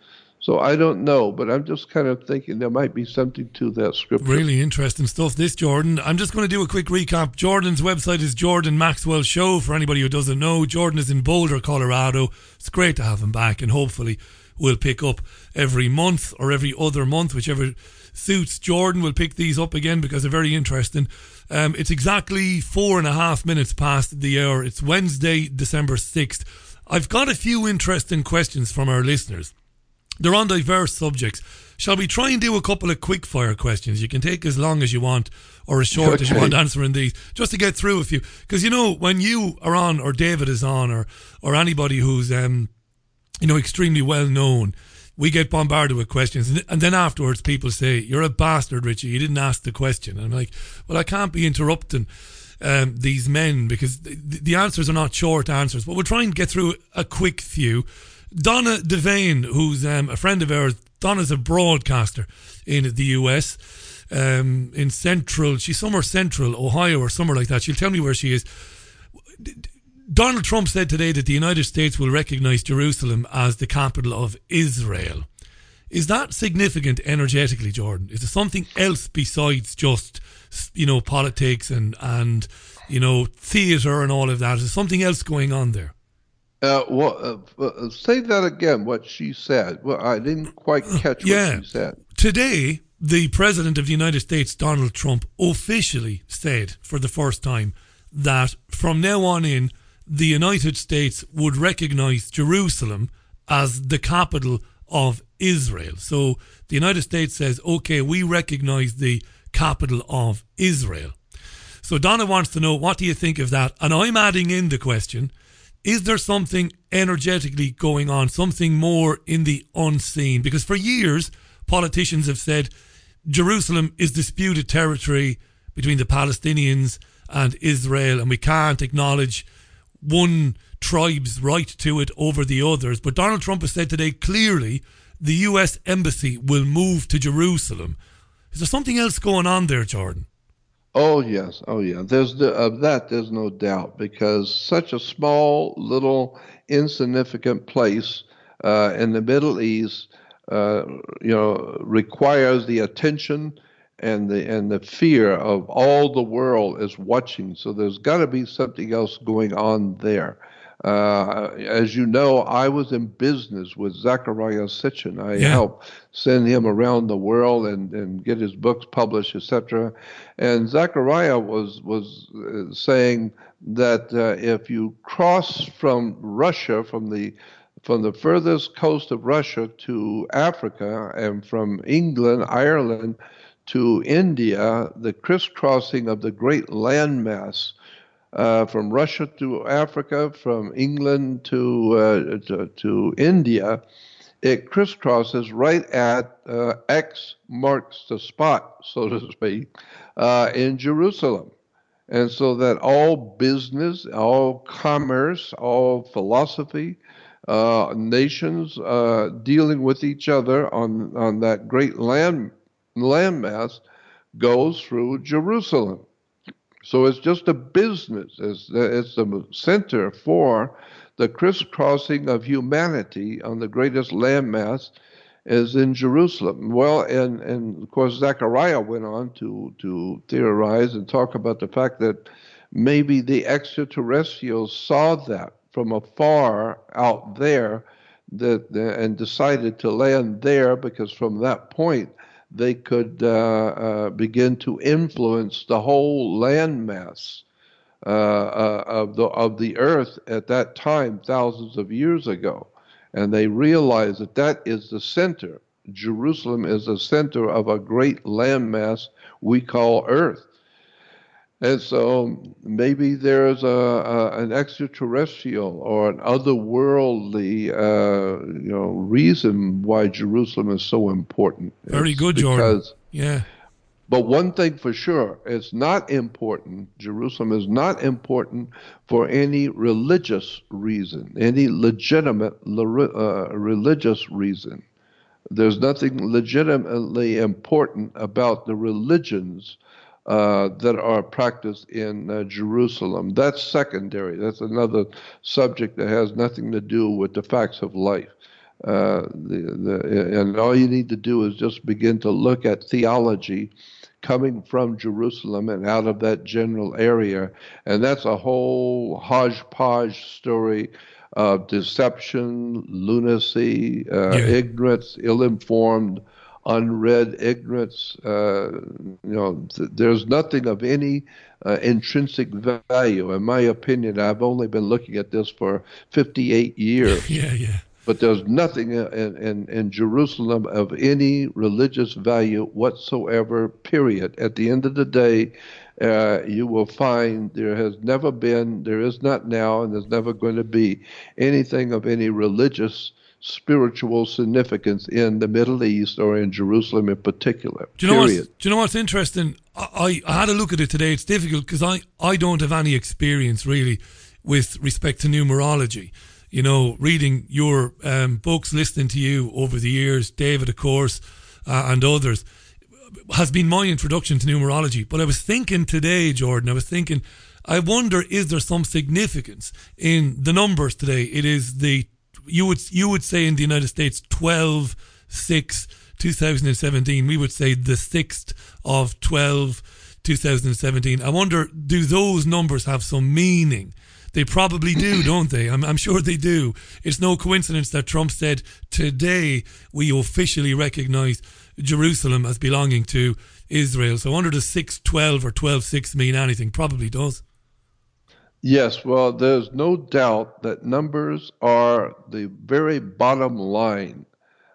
So I don't know, but I'm just kind of thinking there might be something to that scripture. Really interesting stuff, this, Jordan. I'm just going to do a quick recap. Jordan's website is Jordan Maxwell Show. For anybody who doesn't know, Jordan is in Boulder, Colorado. It's great to have him back, and hopefully we'll pick up every month or every other month, whichever suits Jordan. We'll pick these up again because they're very interesting. It's exactly 4.5 minutes past the hour. It's Wednesday, December 6th. I've got a few interesting questions from our listeners. They're on diverse subjects. Shall we try and do a couple of quick fire questions? You can take as long as you want or as short as you want answering these, just to get through a few. Because, you know, when you are on, or David is on, or anybody who's, extremely well known, we get bombarded with questions. And then afterwards people say, you're a bastard, Richie, you didn't ask the question. And I'm like, well, I can't be interrupting these men because the answers are not short answers. But we'll try and get through a quick few. Donna Devane, who's a friend of ours. Donna's a broadcaster in the US, in she's somewhere central Ohio or somewhere like that. She'll tell me where she is. Donald Trump said today that the United States will recognize Jerusalem as the capital of Israel. Is that significant energetically, Jordan? Is there something else besides just, politics and theatre and all of that? Is there something else going on there? Say that again, what she said. Well, I didn't quite catch what she said. Today, the President of the United States, Donald Trump, officially said for the first time that from now on in, the United States would recognize Jerusalem as the capital of Israel. So the United States says, okay, we recognize the capital of Israel. So Donna wants to know, what do you think of that? And I'm adding in the question, is there something energetically going on, something more in the unseen? Because for years, politicians have said Jerusalem is disputed territory between the Palestinians and Israel, and we can't acknowledge one tribe's right to it over the others. But Donald Trump has said today clearly the US embassy will move to Jerusalem. Is there something else going on there, Jordan? Oh, yes. Oh, yeah. There's no doubt, because such a small, little, insignificant place in the Middle East, requires the attention and the fear of all the world is watching. So there's got to be something else going on there. As you know, I was in business with Zecharia Sitchin. I helped send him around the world and get his books published, etc. And Zecharia was saying that if you cross from Russia, from the furthest coast of Russia to Africa, and from England, Ireland to India, the crisscrossing of the great landmass, from Russia to Africa, from England to India, it crisscrosses right at X marks the spot, so to speak, in Jerusalem. And so that all business, all commerce, all philosophy, nations dealing with each other on that great landmass goes through Jerusalem. So it's just a business. It's the center for the crisscrossing of humanity on the greatest landmass is in Jerusalem. Well, and of course, Zecharia went on to theorize and talk about the fact that maybe the extraterrestrials saw that from afar out there and decided to land there, because from that point, they could begin to influence the whole landmass of the earth at that time, thousands of years ago. And they realized that is the center. Jerusalem is the center of a great landmass we call Earth. And so maybe there's an extraterrestrial or an otherworldly, reason why Jerusalem is so important. Very good, Jordan. Yeah. But one thing for sure, it's not important. Jerusalem is not important for any religious reason, any legitimate religious reason. There's nothing legitimately important about the religions that are practiced in Jerusalem. That's secondary. That's another subject that has nothing to do with the facts of life. And all you need to do is just begin to look at theology coming from Jerusalem and out of that general area. And that's a whole hodgepodge story of deception, lunacy, ignorance, ill-informed, unread ignorance. There's nothing of any intrinsic value. In my opinion, I've only been looking at this for 58 years. But there's nothing in Jerusalem of any religious value whatsoever, period. At the end of the day, you will find there has never been, there is not now, and there's never going to be anything of any religious, spiritual significance in the Middle East or in Jerusalem in particular. Do you know what's interesting? I had a look at it today. It's difficult because I don't have any experience really with respect to numerology. You know, reading your books, listening to you over the years, David, of course, and others, has been my introduction to numerology. But I was thinking today, Jordan, I wonder, is there some significance in the numbers today? It is you would say in the United States 12/6/2017. We would say the 6th of 12/2017. I wonder, do those numbers have some meaning? They probably do, don't they? I'm sure they do. It's no coincidence that Trump said, today we officially recognize Jerusalem as belonging to Israel. So I wonder, does 6/12 or 12/6 mean anything? Probably does. Yes, well, there's no doubt that numbers are the very bottom line.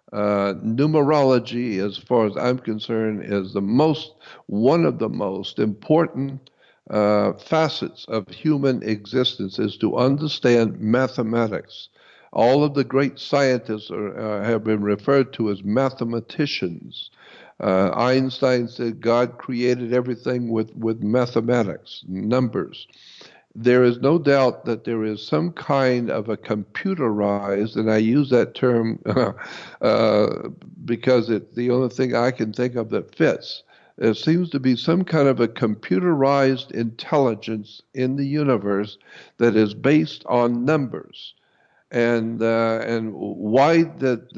Numerology, as far as I'm concerned, is one of the most important facets of human existence, is to understand mathematics. All of the great scientists have been referred to as mathematicians. Einstein said God created everything with mathematics, numbers. There is no doubt that there is some kind of a computerized, and I use that term because it's the only thing I can think of that fits. There seems to be some kind of a computerized intelligence in the universe that is based on numbers. And why did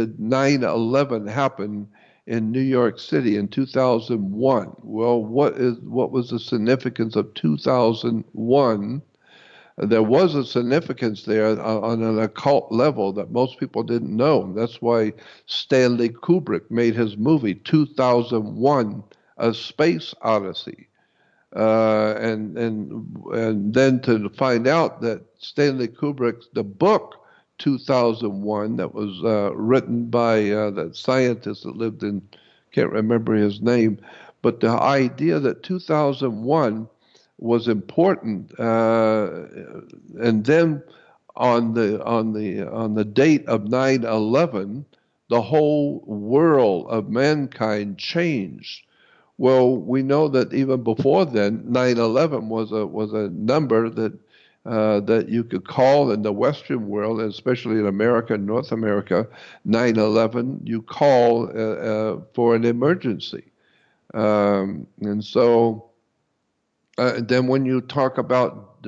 9/11 happen in New York City in 2001? Well, what was the significance of 2001? There was a significance there on an occult level that most people didn't know. That's why Stanley Kubrick made his movie 2001: A Space Odyssey. And then to find out that Stanley Kubrick's, the book 2001, that was written by that scientist that lived in, can't remember his name, but the idea that 2001 was important, and then on the date of 9/11, the whole world of mankind changed. Well, we know that even before then, 9/11 was a number that you could call in the Western world, especially in America, North America. 9/11, you call for an emergency, and so then when you talk about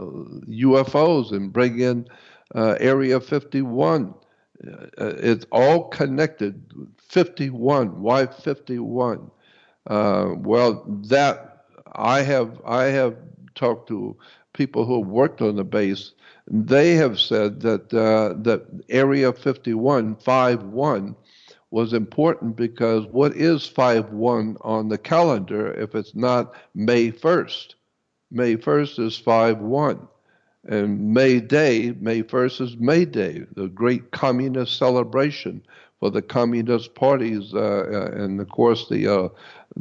UFOs and bring in Area 51, it's all connected. 51. Why 51? Well, that I have talked to people who have worked on the base. They have said that that Area 51 was important because what is 5/1 on the calendar if it's not May 1st? May 1st is 5/1. And May 1st is May Day, the great communist celebration for the communist parties, and of course the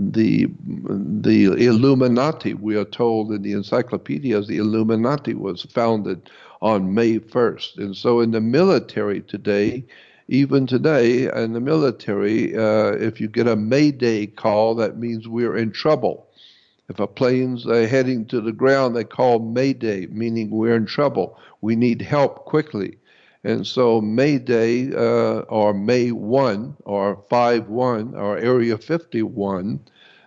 Illuminati. We are told in the encyclopedias the Illuminati was founded on May 1st. And so in the military today, even today in the military, if you get a Mayday call, that means we're in trouble. If a plane's heading to the ground, they call Mayday, meaning we're in trouble. We need help quickly. And so Mayday, or May 1, or 5/1, or Area 51,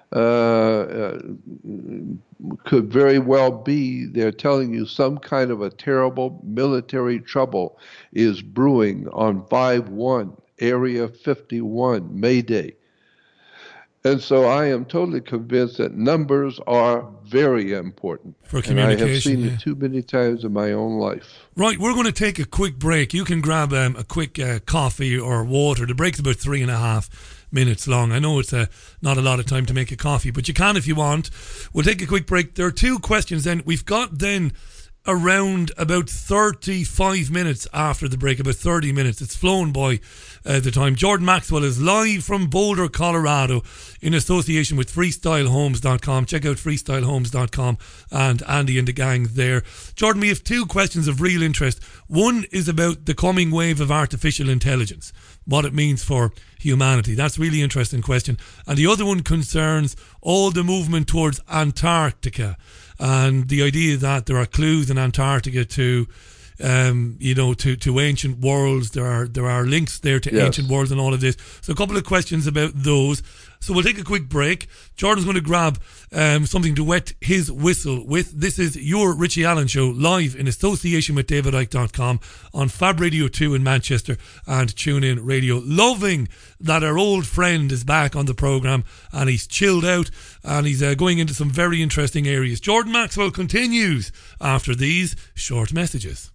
could very well be they're telling you some kind of a terrible military trouble is brewing on 5/1, Area 51, May Day. And so I am totally convinced that numbers are very important. For communication, and I have seen yeah. it too many times in my own life. Right, we're going to take a quick break. You can grab a quick coffee or water. The break's about 3.5 minutes long. I know it's not a lot of time to make a coffee, but you can if you want. We'll take a quick break. There are 2 questions then. We've got then around about 35 minutes after the break, about 30 minutes. It's flown by the time. Jordan Maxwell is live from Boulder, Colorado, in association with freestylehomes.com. Check out freestylehomes.com and Andy and the gang there. Jordan, we have 2 questions of real interest. One is about the coming wave of artificial intelligence, what it means for humanity. That's a really interesting question. And the other one concerns all the movement towards Antarctica and the idea that there are clues in Antarctica to ancient worlds. There are links there to ancient worlds and all of this. So a couple of questions about those. So we'll take a quick break. Jordan's going to grab something to wet his whistle with. This is your Richie Allen Show, live in association with DavidIke.com on Fab Radio 2 in Manchester and TuneIn Radio. Loving that our old friend is back on the programme and he's chilled out and he's going into some very interesting areas. Jordan Maxwell continues after these short messages.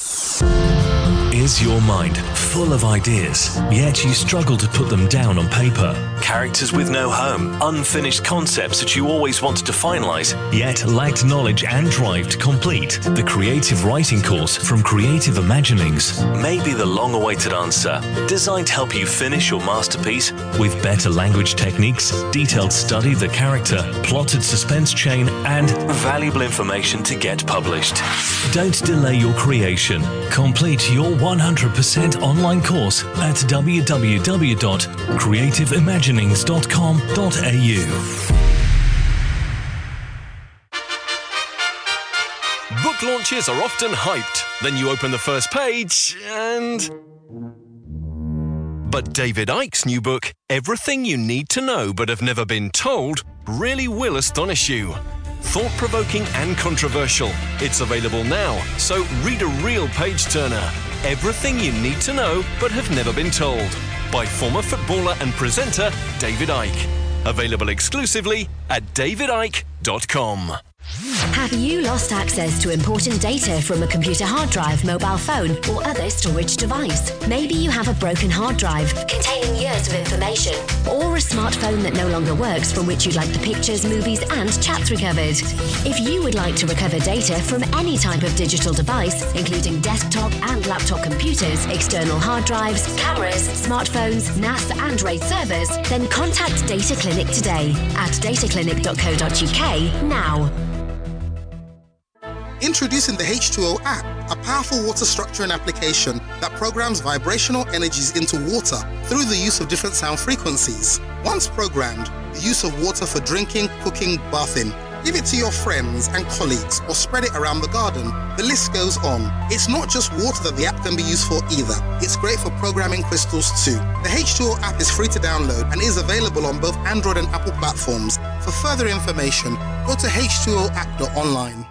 Is your mind full of ideas, yet you struggle to put them down on paper? Characters with no home, unfinished concepts that you always wanted to finalise, yet lacked knowledge and drive to complete? The creative writing course from Creative Imaginings may be the long-awaited answer. Designed to help you finish your masterpiece with better language techniques, detailed study of the character, plotted suspense chain, and valuable information to get published. Don't delay your creation. Complete your 100% online course at www.creativeimaginings.com.au. Book launches are often hyped. Then you open the first page and... But David Icke's new book, Everything You Need to Know But Have Never Been Told, really will astonish you. Thought-provoking and controversial. It's available now, so read a real page-turner. Everything You Need to Know But Have Never Been Told, by former footballer and presenter David Icke. Available exclusively at davidicke.com. Have you lost access to important data from a computer hard drive, mobile phone, or other storage device? Maybe you have a broken hard drive containing years of information, or a smartphone that no longer works from which you'd like the pictures, movies, and chats recovered. If you would like to recover data from any type of digital device, including desktop and laptop computers, external hard drives, cameras, smartphones, NAS, and RAID servers, then contact Data Clinic today at dataclinic.co.uk now. Introducing the H2O app, a powerful water structuring application that programs vibrational energies into water through the use of different sound frequencies. Once programmed, the use of water for drinking, cooking, bathing. Give it to your friends and colleagues or spread it around the garden. The list goes on. It's not just water that the app can be used for either. It's great for programming crystals too. The H2O app is free to download and is available on both Android and Apple platforms. For further information, go to h2oapp.online.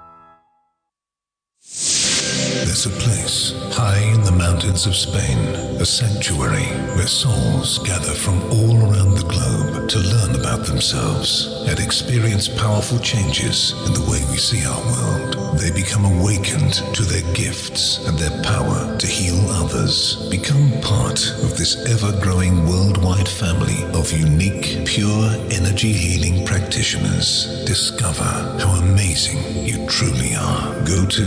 There's a place high in the mountains of Spain, a sanctuary where souls gather from all around the globe to learn about themselves and experience powerful changes in the way we see our world. They become awakened to their gifts and their power to heal others. Become part of this ever-growing worldwide family of unique, pure energy healing practitioners. Discover how amazing you truly are. Go to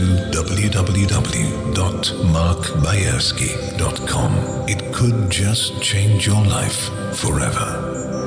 www.markbayerski.com. It could just change your life forever.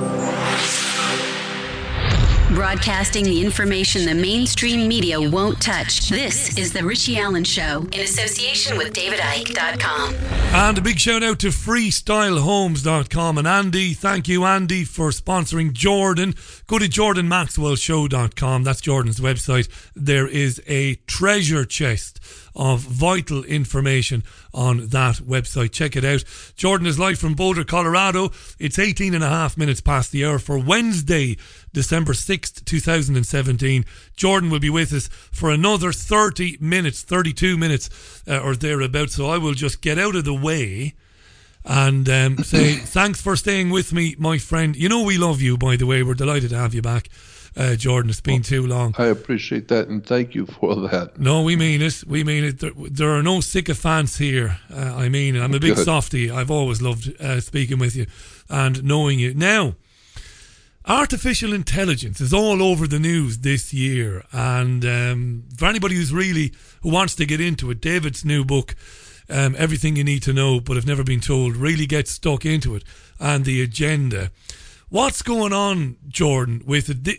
Broadcasting the information the mainstream media won't touch. This is The Richie Allen Show in association with DavidIke.com. And a big shout out to freestylehomes.com. And Andy, thank you, Andy, for sponsoring Jordan. Go to jordanmaxwellshow.com. That's Jordan's website. There is a treasure chest of vital information on that website. Check it out. Jordan is live from Boulder, Colorado. It's 18 and a half minutes past the hour for Wednesday, December 6th, 2017. Jordan will be with us for another 32 minutes or thereabouts. So I will just get out of the way and say thanks for staying with me, my friend. You know we love you, by the way. We're delighted to have you back, Jordan. It's been too long. I appreciate that, and thank you for that. No, we mean it. We mean it. There are no sycophants here. I mean it. I'm a big softie. I've always loved speaking with you and knowing you. Now, artificial intelligence is all over the news this year, and for anybody who wants to get into it, David's new book, Everything You Need to Know But Have Never Been Told, really gets stuck into it and the agenda. What's going on, Jordan, with it?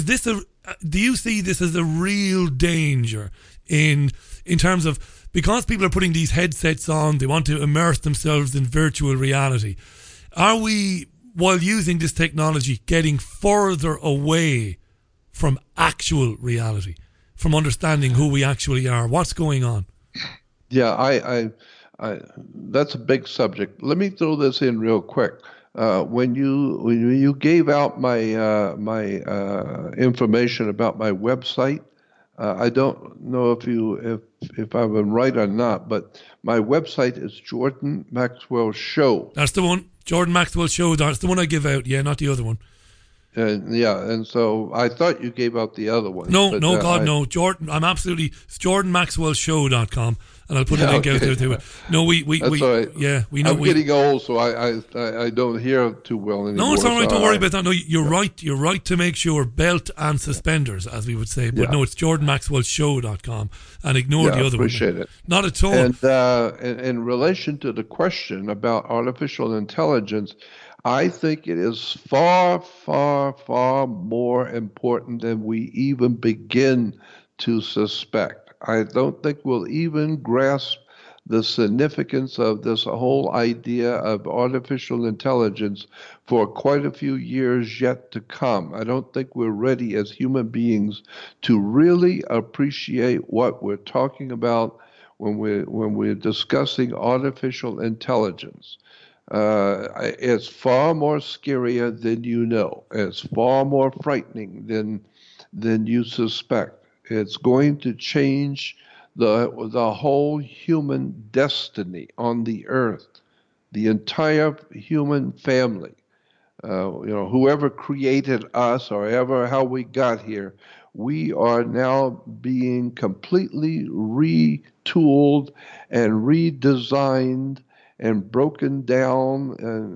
Do you see this as a real danger in terms of, because people are putting these headsets on, they want to immerse themselves in virtual reality. Are we, while using this technology, getting further away from actual reality, from understanding who we actually are? What's going on? Yeah, I that's a big subject. Let me throw this in real quick. When you gave out my information about my website, I don't know if I've been right or not, but my website is Jordan Maxwell Show. That's the one, Jordan Maxwell Show. That's the one I give out. Yeah, not the other one. And so I thought you gave out the other one. No, no. Jordan, I'm absolutely, it's jordanmaxwellshow.com, and I'll put a link out there to it. No, we right. Yeah, we know. I'm getting old, so I don't hear too well anymore. No, it's all right. Don't worry about that. No, you're right. You're right to make sure belt and suspenders, as we would say. But no, it's jordanmaxwellshow.com, and ignore the other one. Appreciate it. Not at all. And in relation to the question about artificial intelligence, I think it is far, far, far more important than we even begin to suspect. I don't think we'll even grasp the significance of this whole idea of artificial intelligence for quite a few years yet to come. I don't think we're ready as human beings to really appreciate what we're talking about when we're discussing artificial intelligence. It's far more scarier than you know. It's far more frightening than you suspect. It's going to change the whole human destiny on the earth, the entire human family. Whoever created us or how we got here, we are now being completely retooled and redesigned and broken down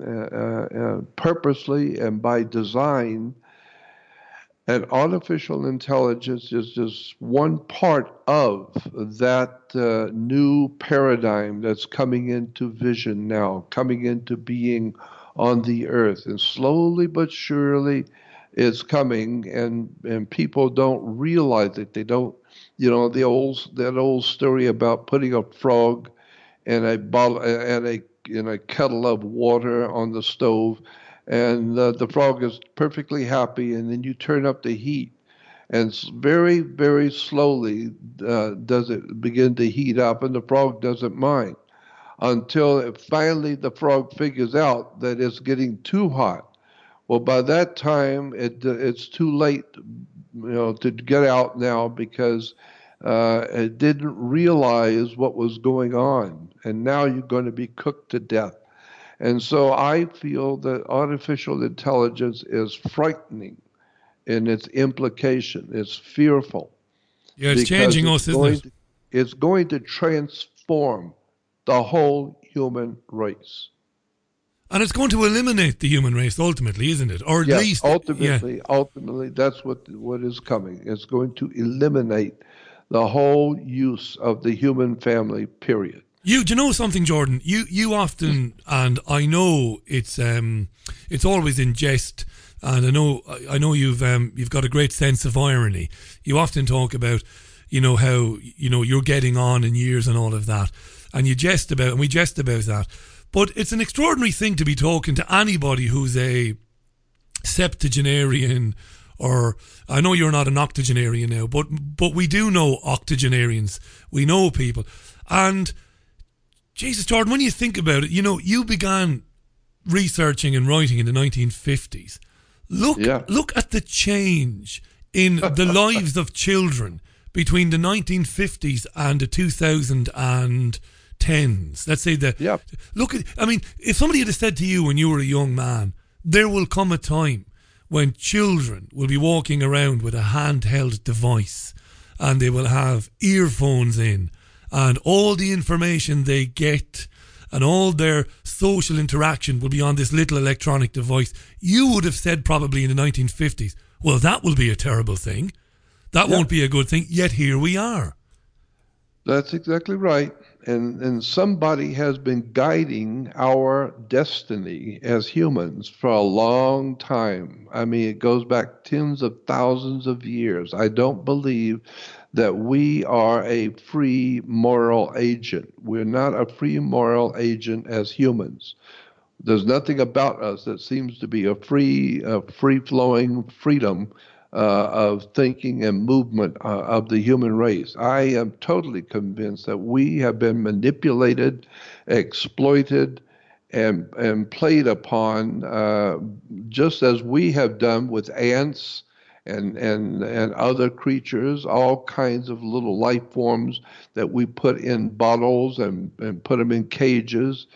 and purposely and by design. And artificial intelligence is just one part of that new paradigm that's coming into vision now, coming into being on the earth. And slowly but surely it's coming, and people don't realize it. They don't, that old story about putting a frog in a bottle and in a kettle of water on the stove, and the frog is perfectly happy, and then you turn up the heat, and very, very slowly does it begin to heat up, and the frog doesn't mind until finally the frog figures out that it's getting too hot. Well, by that time it's too late, to get out now, because it didn't realize what was going on, and now you're going to be cooked to death. And so I feel that artificial intelligence is frightening in its implication. It's fearful. Yeah, it's changing us, isn't it? It's going to transform the whole human race. And it's going to eliminate the human race ultimately, isn't it? Or at least ultimately, that's what is coming. It's going to eliminate the whole use of the human family, period. Do you know something, Jordan? You often, and I know it's always in jest, and I know you've got a great sense of irony. You often talk about, how you're getting on in years and all of that, and we jest about that. But it's an extraordinary thing to be talking to anybody who's a septuagenarian or I know you're not an octogenarian now, but we do know octogenarians. We know people. And Jesus, Jordan, when you think about it, you know, you began researching and writing in the 1950s. Look at the change in the lives of children between the 1950s and the 2010s. Let's say that. Look at, I mean, if somebody had said to you when you were a young man, there will come a time when children will be walking around with a handheld device and they will have earphones in, and all the information they get and all their social interaction will be on this little electronic device. You would have said probably in the 1950s, well, that will be a terrible thing. That won't be a good thing. Yet here we are. That's exactly right. And somebody has been guiding our destiny as humans for a long time. I mean, it goes back tens of thousands of years. I don't believe that we are a free moral agent. We're not a free moral agent as humans. There's nothing about us that seems to be a free-flowing freedom of thinking and movement of the human race. I am totally convinced that we have been manipulated, exploited, and played upon, just as we have done with ants and other creatures, all kinds of little life forms that we put in bottles and put them in cages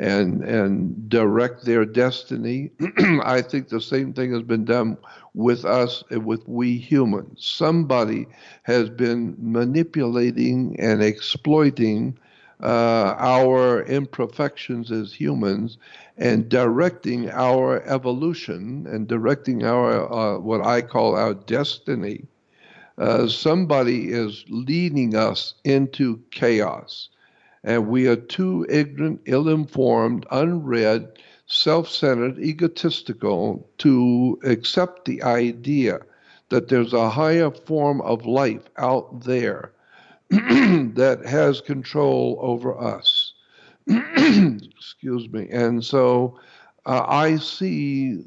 and direct their destiny. I think the same thing has been done with us, with we humans. Somebody has been manipulating and exploiting our imperfections as humans and directing our evolution and directing our what I call our destiny. Somebody is leading us into chaos. And we are too ignorant, ill-informed, unread, self-centered, egotistical to accept the idea that there's a higher form of life out there that has control over us. Excuse me. And so I see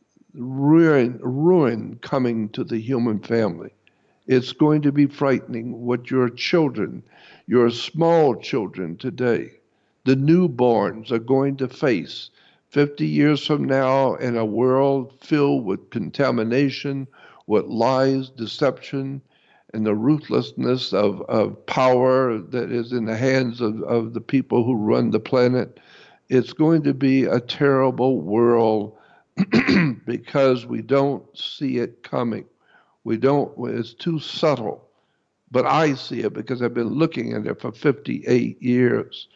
ruin coming to the human family. It's going to be frightening what your children, your small children today, the newborns are going to face 50 years from now in a world filled with contamination, with lies, deception, and the ruthlessness of power that is in the hands of the people who run the planet. It's going to be a terrible world because we don't see it coming. It's too subtle. But I see it because I've been looking at it for 58 years.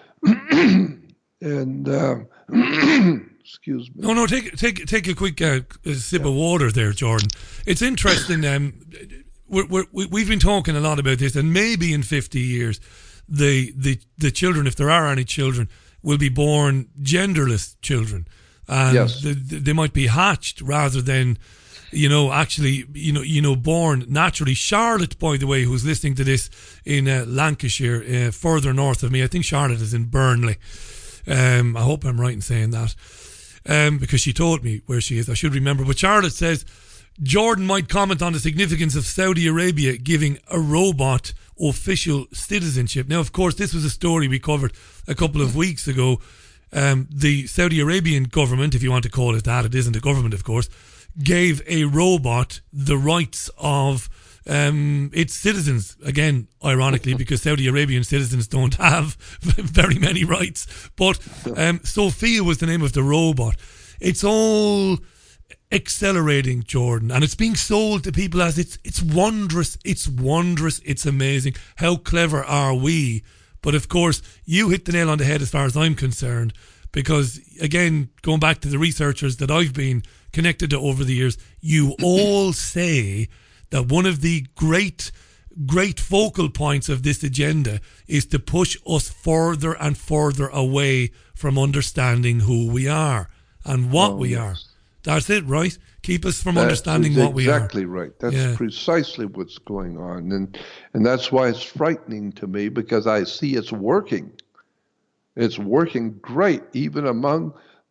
And excuse me. No, take a quick sip of water there, Jordan. It's interesting. We've been talking a lot about this, and maybe in 50 years, the children, if there are any children, will be born genderless children, and they might be hatched rather than, actually, born naturally. Charlotte, by the way, who's listening to this in Lancashire, further north of me, I think Charlotte is in Burnley. I hope I'm right in saying that, because she told me where she is. I should remember. But Charlotte says, Jordan might comment on the significance of Saudi Arabia giving a robot official citizenship. Now, of course, this was a story we covered a couple of weeks ago. The Saudi Arabian government, if you want to call it that, it isn't a government, of course, gave a robot the rights of its citizens. Again, ironically, because Saudi Arabian citizens don't have very many rights. But Sophia was the name of the robot. It's all accelerating, Jordan, and it's being sold to people as it's wondrous, it's amazing. How clever are we? But of course, you hit the nail on the head as far as I'm concerned, because again, going back to the researchers that I've been connected to over the years, you all say that one of the great focal points of this agenda is to push us further and further away from understanding who we are and what we are. That's it, right? Keep us from understanding what we are. Exactly right. That's precisely what's going on. And that's why it's frightening to me, because I see it's working. It's working great, even among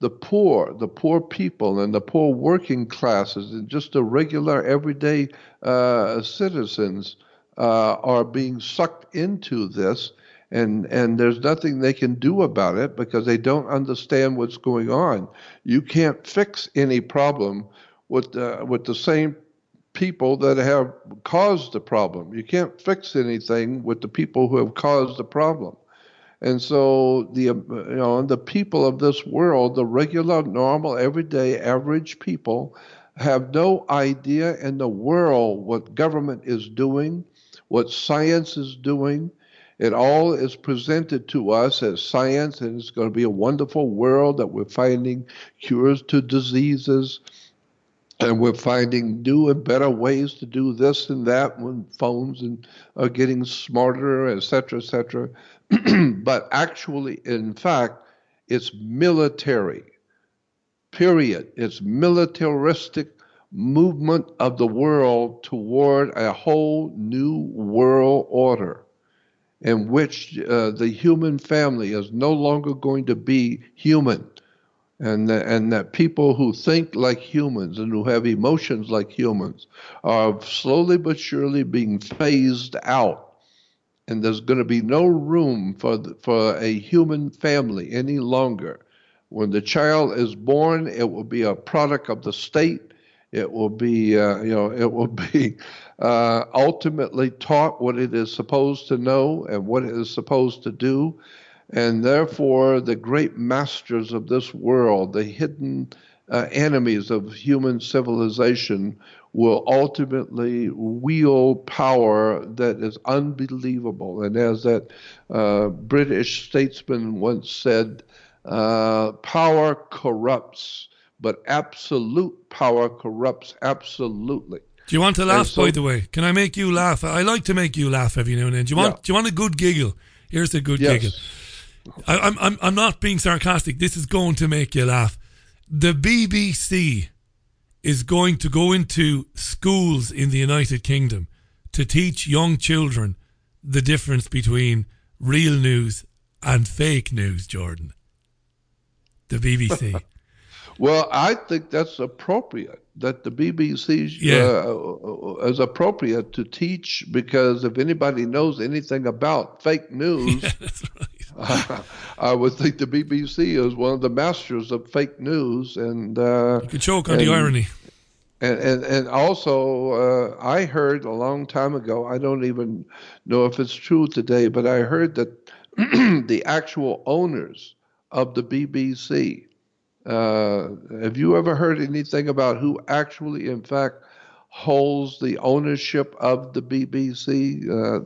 the poor people and the poor working classes and just the regular everyday citizens are being sucked into this, and there's nothing they can do about it because they don't understand what's going on. You can't fix any problem with the same people that have caused the problem. You can't fix anything with the people who have caused the problem. And so the people of this world, the regular, normal, everyday, average people, have no idea in the world what government is doing, what science is doing. It all is presented to us as science, and it's going to be a wonderful world that we're finding cures to diseases, and we're finding new and better ways to do this and that when phones are getting smarter, et cetera, et cetera. But actually, in fact, it's military, period. It's militaristic movement of the world toward a whole new world order in which the human family is no longer going to be human, and that people who think like humans and who have emotions like humans are slowly but surely being phased out. And there's going to be no room for a human family any longer. When the child is born, it will be a product of the state. It will be, ultimately taught what it is supposed to know and what it is supposed to do. And therefore, the great masters of this world, the hidden enemies of human civilization, will ultimately wield power that is unbelievable. And as that British statesman once said, power corrupts, but absolute power corrupts absolutely. Do you want to laugh, by the way? Can I make you laugh? I like to make you laugh every now and then. Do you want a good giggle? Here's a good giggle. I'm not being sarcastic. This is going to make you laugh. The BBC is going to go into schools in the United Kingdom to teach young children the difference between real news and fake news, Jordan. The BBC. Well, I think that's appropriate, that the BBC is appropriate to teach, because if anybody knows anything about fake news, that's right. I would think the BBC is one of the masters of fake news, and you could choke on the irony. And also, I heard a long time ago, I don't even know if it's true today, but I heard that the actual owners of the BBC, have you ever heard anything about who actually, in fact, holds the ownership of the BBC?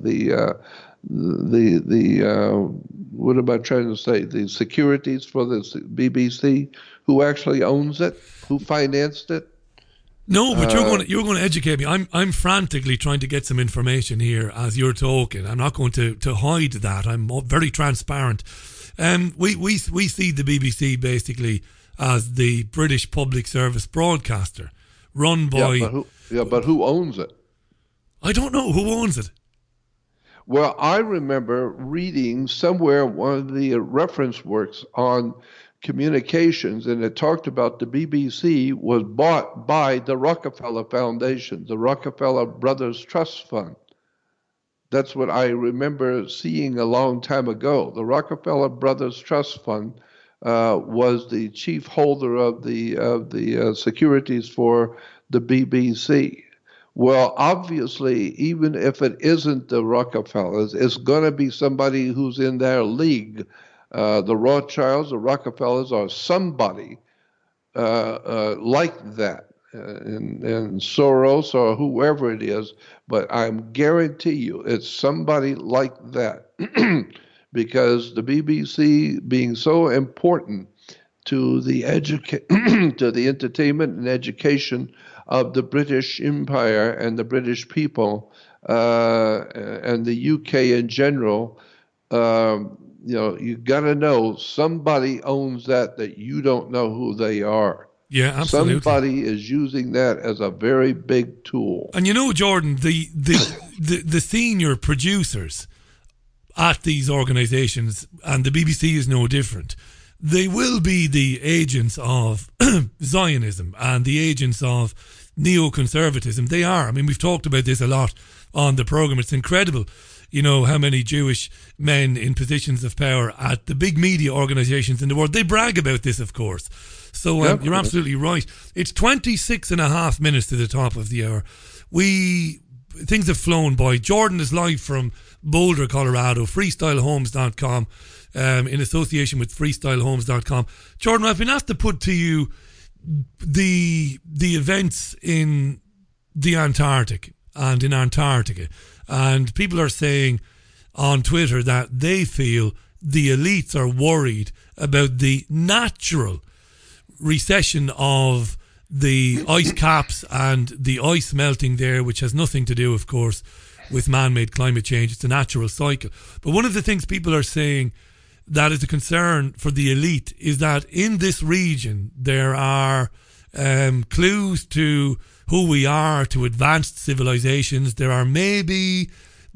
What am I trying to say? The securities for the BBC. Who actually owns it? Who financed it? No, but you're going to educate me. I'm frantically trying to get some information here as you're talking. I'm not going to hide that. I'm very transparent. We see the BBC basically as the British public service broadcaster, run by. But who owns it? I don't know who owns it. Well, I remember reading somewhere one of the reference works on communications, and it talked about the BBC was bought by the Rockefeller Foundation, the Rockefeller Brothers Trust Fund. That's what I remember seeing a long time ago. The Rockefeller Brothers Trust Fund was the chief holder of the securities for the BBC. Well, obviously, even if it isn't the Rockefellers, it's going to be somebody who's in their league. The Rothschilds, the Rockefellers, are somebody like that, and Soros or whoever it is. But I guarantee you, it's somebody like that, because the BBC, being so important to the to the entertainment and education of the British Empire and the British people, and the UK in general, you got to know somebody owns that you don't know who they are. Yeah, absolutely. Somebody is using that as a very big tool. And Jordan, the senior producers at these organisations, and the BBC is no different, they will be the agents of Zionism and the agents of neoconservatism. They are. I mean, we've talked about this a lot on the programme. It's incredible, you know, how many Jewish men in positions of power at the big media organisations in the world, they brag about this, of course. So you're absolutely right. It's 26 and a half minutes to the top of the hour. Things have flown by. Jordan is live from Boulder, Colorado, freestylehomes.com, in association with freestylehomes.com. Jordan, I've been asked to put to you the events in the Antarctic and in Antarctica. And people are saying on Twitter that they feel the elites are worried about the natural recession of the ice caps and the ice melting there, which has nothing to do, of course, with man-made climate change. It's a natural cycle. But one of the things people are saying that is a concern for the elite is that in this region there are clues to who we are, to advanced civilizations. There are maybe,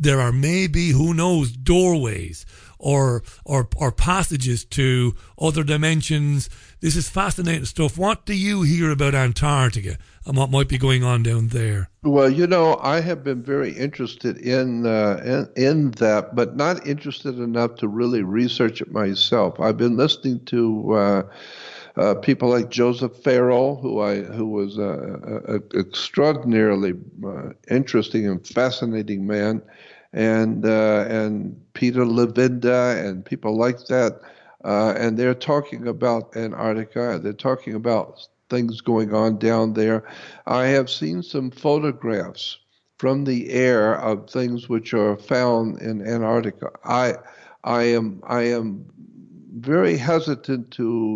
who knows, doorways or passages to other dimensions. This is fascinating stuff. What do you hear about Antarctica and what might be going on down there? Well, you know, I have been very interested in that, but not interested enough to really research it myself. I've been listening to people like Joseph Farrell, who was an extraordinarily interesting and fascinating man, and Peter Levenda and people like that. And they're talking about Antarctica. They're talking about things going on down there. I have seen some photographs from the air of things which are found in Antarctica. I am very hesitant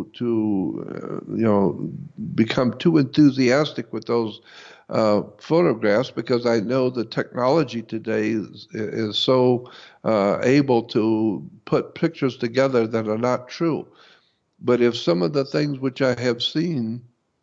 to become too enthusiastic with those photographs, because I know the technology today is so able to put pictures together that are not true. But if some of the things which I have seen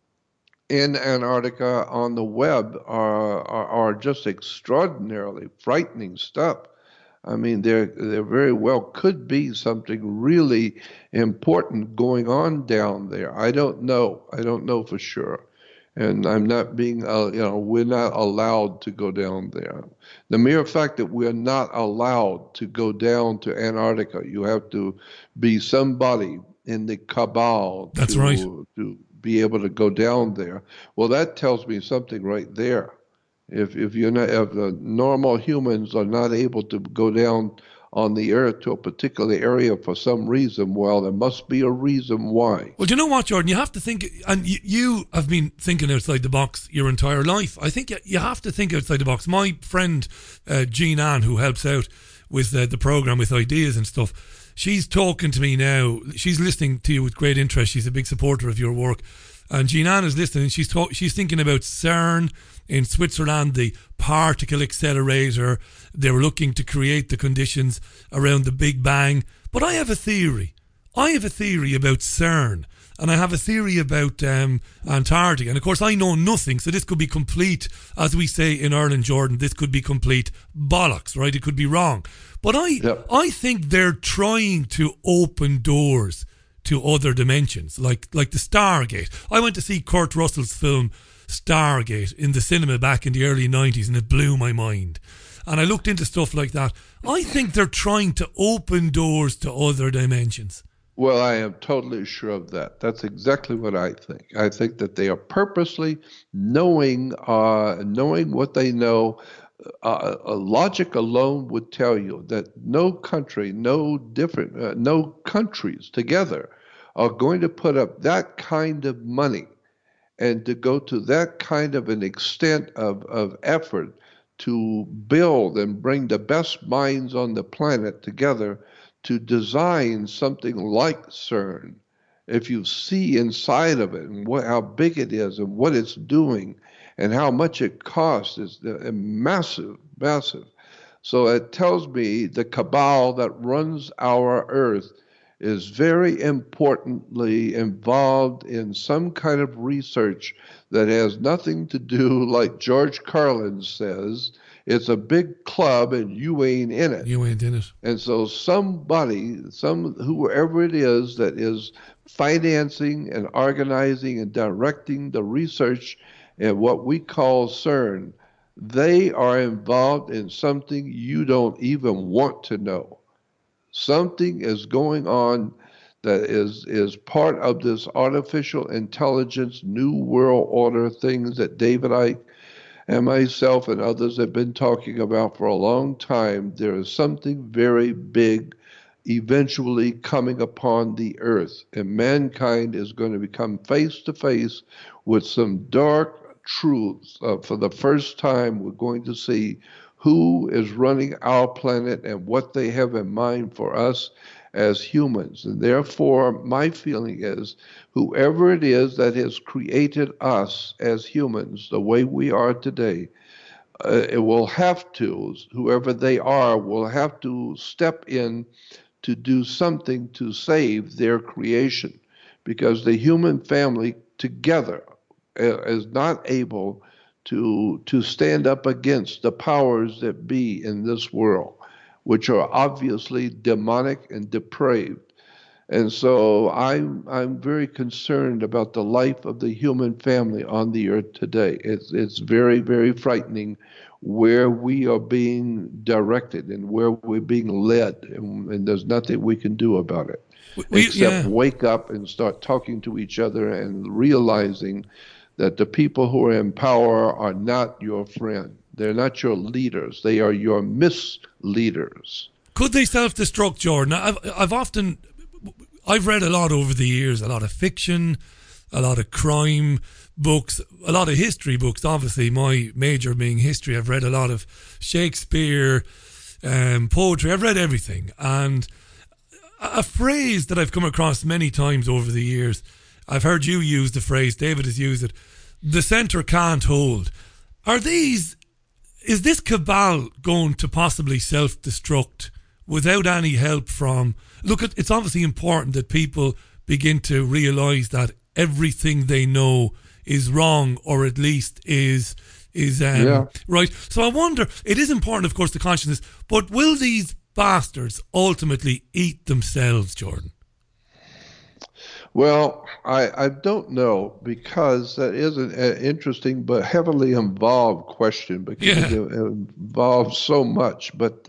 in Antarctica on the web are just extraordinarily frightening stuff, I mean, there very well could be something really important going on down there. I don't know for sure. And I'm not being, we're not allowed to go down there. The mere fact that we're not allowed to go down to Antarctica, you have to be somebody in the cabal to be able to go down there. Well, that tells me something right there. If the normal humans are not able to go down on the earth to a particular area for some reason, well, there must be a reason why. Well, do you know what, Jordan? You have to think, and you have been thinking outside the box your entire life. I think you have to think outside the box. My friend Jean Ann, who helps out with the programme with ideas and stuff, she's talking to me now. She's listening to you with great interest. She's a big supporter of your work. And Jean Ann is listening, and she's thinking about CERN in Switzerland, the particle accelerator. They were looking to create the conditions around the Big Bang. But I have a theory. I have a theory about CERN, and I have a theory about Antarctica. And of course, I know nothing, so this could be complete, as we say in Ireland, Jordan, this could be complete bollocks, right? It could be wrong. But I think they're trying to open doors to other dimensions, like the Stargate. I went to see Kurt Russell's film Stargate in the cinema back in the early 90s, and it blew my mind. And I looked into stuff like that. I think they're trying to open doors to other dimensions. Well, I am totally sure of that. That's exactly what I think. I think that they are purposely knowing what they know. Logic alone would tell you that no country, no countries together are going to put up that kind of money and to go to that kind of an extent of effort to build and bring the best minds on the planet together to design something like CERN. If you see inside of it and how big it is and what it's doing and how much it costs, is massive, massive. So it tells me the cabal that runs our earth is very importantly involved in some kind of research that has nothing to do, like George Carlin says, It's a big club, and you ain't in it. You ain't in it. And so whoever it is that is financing and organizing and directing the research in what we call CERN, they are involved in something you don't even want to know. Something is going on that is part of this artificial intelligence, new world order things that David Icke and myself and others have been talking about for a long time. There is something very big eventually coming upon the earth, and mankind is going to become face to face with some dark truths. For the first time, we're going to see who is running our planet and what they have in mind for us as humans. And therefore, my feeling is whoever it is that has created us as humans the way we are today, it will have to, whoever they are, will have to step in to do something to save their creation, because the human family together is not able to stand up against the powers that be in this world, which are obviously demonic and depraved. And so I'm very concerned about the life of the human family on the earth today. It's very, very frightening where we are being directed and where we're being led, and there's nothing we can do about it except wake up and start talking to each other and realizing that the people who are in power are not your friend. They're not your leaders. They are your misleaders. Could they self-destruct, Jordan? I've read a lot over the years, a lot of fiction, a lot of crime books, a lot of history books. Obviously, my major being history. I've read a lot of Shakespeare, poetry. I've read everything. And a phrase that I've come across many times over the years, I've heard you use the phrase, David has used it, the centre can't hold. Is this cabal going to possibly self-destruct without any help from... Look, it's obviously important that people begin to realise that everything they know is wrong, or at least is right. So I wonder, it is important, of course, the consciousness, but will these bastards ultimately eat themselves, Jordan? Well, I don't know, because that is an interesting but heavily involved question, because it involves so much. But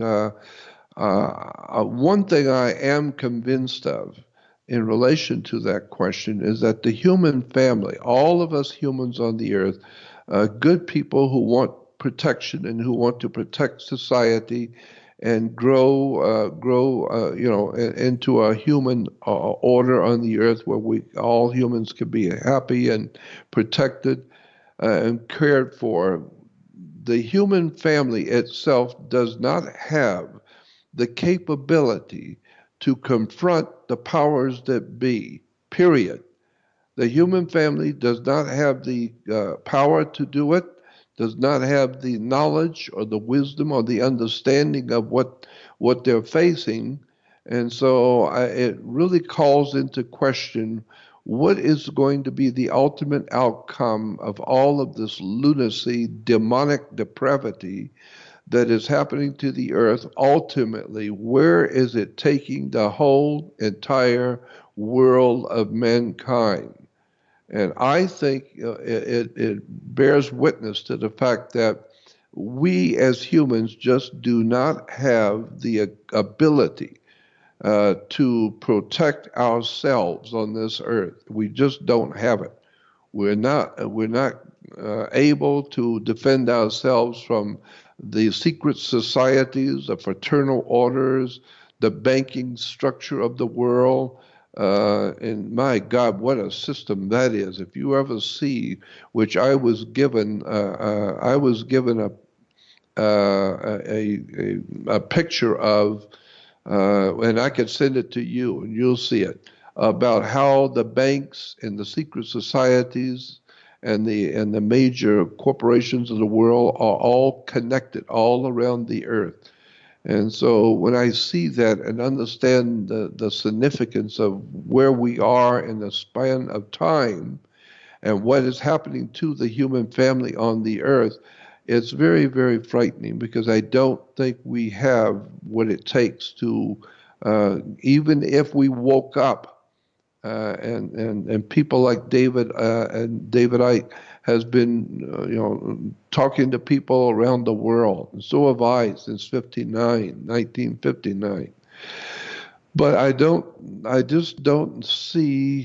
one thing I am convinced of in relation to that question is that the human family, all of us humans on the earth, good people who want protection and who want to protect society and grow into a human order on the earth where all humans can be happy and protected and cared for. The human family itself does not have the capability to confront the powers that be, period. The human family does not have the power to do it, does not have the knowledge or the wisdom or the understanding of what they're facing. And so it really calls into question what is going to be the ultimate outcome of all of this lunacy, demonic depravity that is happening to the earth. Ultimately, where is it taking the whole entire world of mankind? And I think it bears witness to the fact that we as humans just do not have the ability to protect ourselves on this earth. We just don't have it. We're not able to defend ourselves from the secret societies, the fraternal orders, the banking structure of the world. And my God, what a system that is! If you ever see, which I was given a picture of, and I could send it to you, and you'll see it, about how the banks and the secret societies and the major corporations of the world are all connected all around the earth. And so when I see that and understand the significance of where we are in the span of time and what is happening to the human family on the earth, it's very, very frightening because I don't think we have what it takes to, even if we woke up, and people like David and David Icke has been, talking to people around the world. And so have I since 1959. But I just don't see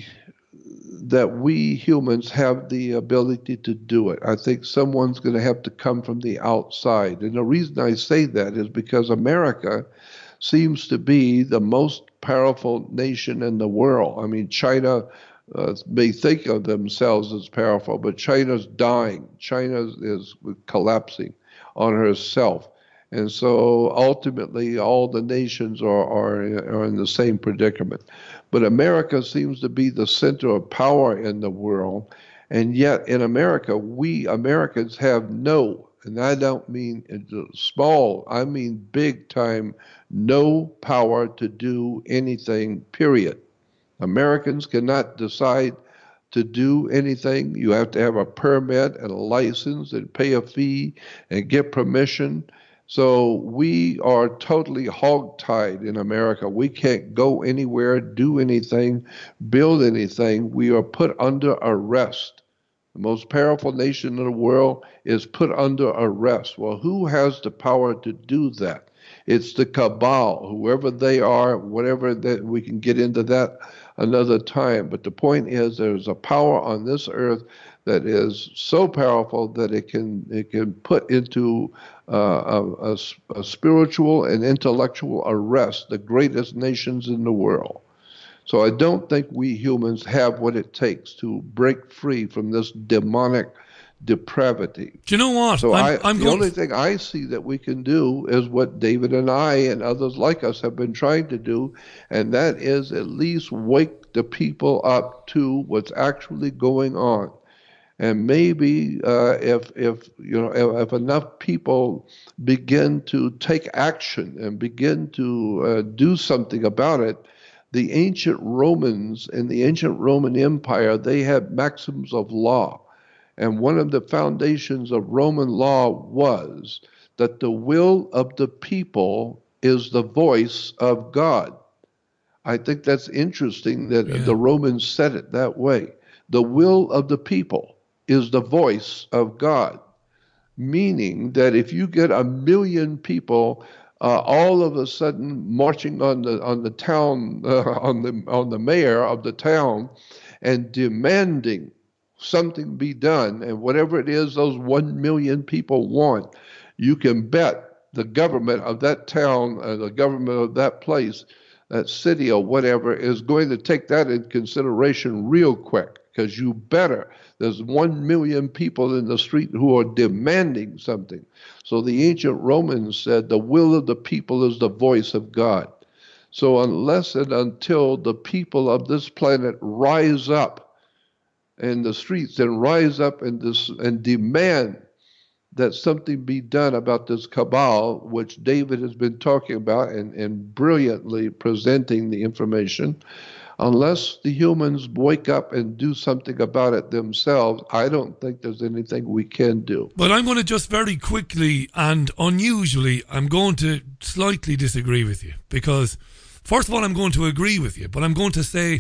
that we humans have the ability to do it. I think someone's going to have to come from the outside. And the reason I say that is because America seems to be the most powerful nation in the world. I mean, China may think of themselves as powerful, but China's dying. China is collapsing on herself. And so ultimately, all the nations are in the same predicament. But America seems to be the center of power in the world. And yet in America, we Americans have no, and I don't mean small, I mean big time, no power to do anything, period. Americans cannot decide to do anything. You have to have a permit and a license and pay a fee and get permission. So we are totally hogtied in America. We can't go anywhere, do anything, build anything. We are put under arrest. The most powerful nation in the world is put under arrest. Well, who has the power to do that? It's the cabal, whoever they are, whatever that, we can get into that another time. But the point is there's a power on this earth that is so powerful that it can put into a spiritual and intellectual arrest the greatest nations in the world. So I don't think we humans have what it takes to break free from this demonic depravity. Do you know what? So the only thing I see that we can do is what David and I and others like us have been trying to do, and that is at least wake the people up to what's actually going on. And maybe if enough people begin to take action and begin to do something about it, the ancient Romans in the ancient Roman Empire, they had maxims of law. And one of the foundations of Roman law was that the will of the people is the voice of God. I think that's interesting that the Romans said it that way. The will of the people is the voice of God, meaning that if you get 1 million people all of a sudden marching on the town, on the mayor of the town, and demanding something be done, and whatever it is those 1 million people want, you can bet the government of that town, the government of that place, that city or whatever, is going to take that in consideration real quick, because you better. There's 1 million people in the street who are demanding something. So the ancient Romans said the will of the people is the voice of God. So unless and until the people of this planet rise up in the streets and rise up and demand that something be done about this cabal, which David has been talking about and brilliantly presenting the information, unless the humans wake up and do something about it themselves, I don't think there's anything we can do. But I'm going to just very quickly and unusually, I'm going to slightly disagree with you. Because, first of all, I'm going to agree with you. But I'm going to say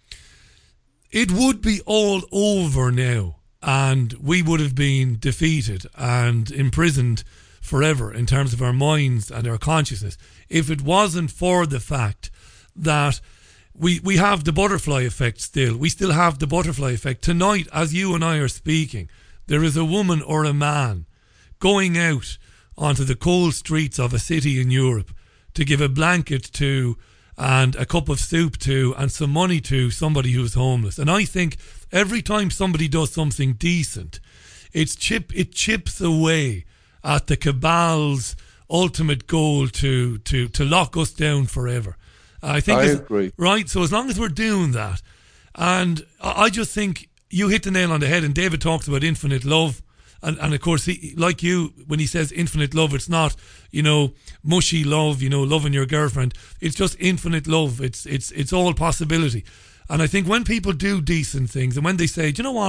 it would be all over now. And we would have been defeated and imprisoned forever in terms of our minds and our consciousness if it wasn't for the fact that we have the butterfly effect still. We still have the butterfly effect. Tonight, as you and I are speaking, there is a woman or a man going out onto the cold streets of a city in Europe to give a blanket to and a cup of soup to and some money to somebody who's homeless. And I think every time somebody does something decent, it chips away at the cabal's ultimate goal to lock us down forever. I agree. Right, so as long as we're doing that, and I just think you hit the nail on the head, and David talks about infinite love, and of course, like you, when he says infinite love, it's not, mushy love, loving your girlfriend. It's just infinite love. It's all possibility. And I think when people do decent things, and when they say, do you know what,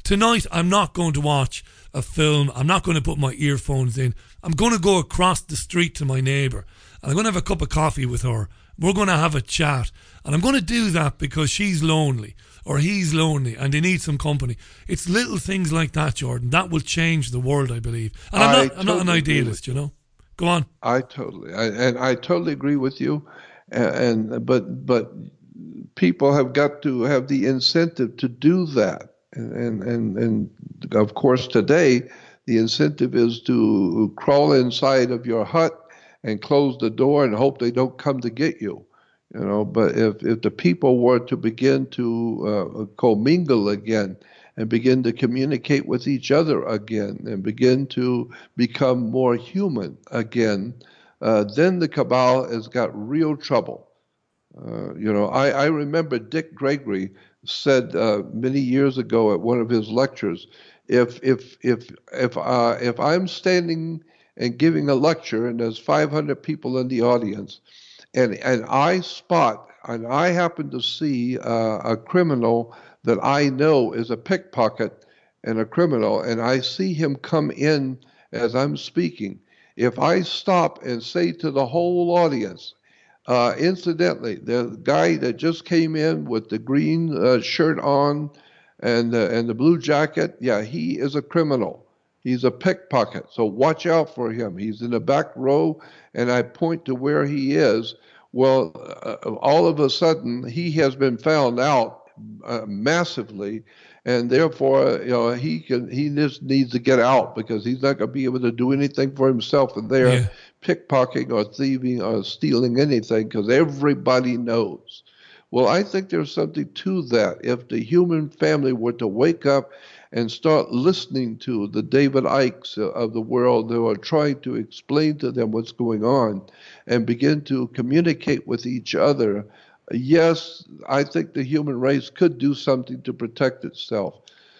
Tonight, I'm not going to watch a film. I'm not going to put my earphones in. I'm going to go across the street to my neighbour and I'm going to have a cup of coffee with her. We're going to have a chat. And I'm going to do that because she's lonely or he's lonely and they need some company. It's little things like that, Jordan, that will change the world, I believe. And I'm not an idealist, you know. Go on. I totally agree with you. But people have got to have the incentive to do that. And of course, today, the incentive is to crawl inside of your hut and close the door and hope they don't come to get you. You know, but if the people were to begin to commingle again and begin to communicate with each other again and begin to become more human again, then the cabal has got real trouble. You know, I remember Dick Gregory said many years ago at one of his lectures, if I'm standing and giving a lecture and there's 500 people in the audience, and I happen to see a criminal that I know is a pickpocket and a criminal, and I see him come in as I'm speaking. If I stop and say to the whole audience, incidentally, the guy that just came in with the green shirt on and the blue jacket, yeah, he is a criminal. He's a pickpocket, so watch out for him. He's in the back row, and I point to where he is. Well, all of a sudden, he has been found out massively, and therefore, you know, he just needs to get out because he's not going to be able to do anything for himself in there, pickpocketing or thieving or stealing anything, because everybody knows. Well, I think there's something to that. If the human family were to wake up and start listening to the David Ickes of the world who are trying to explain to them what's going on and begin to communicate with each other, yes, I think the human race could do something to protect itself.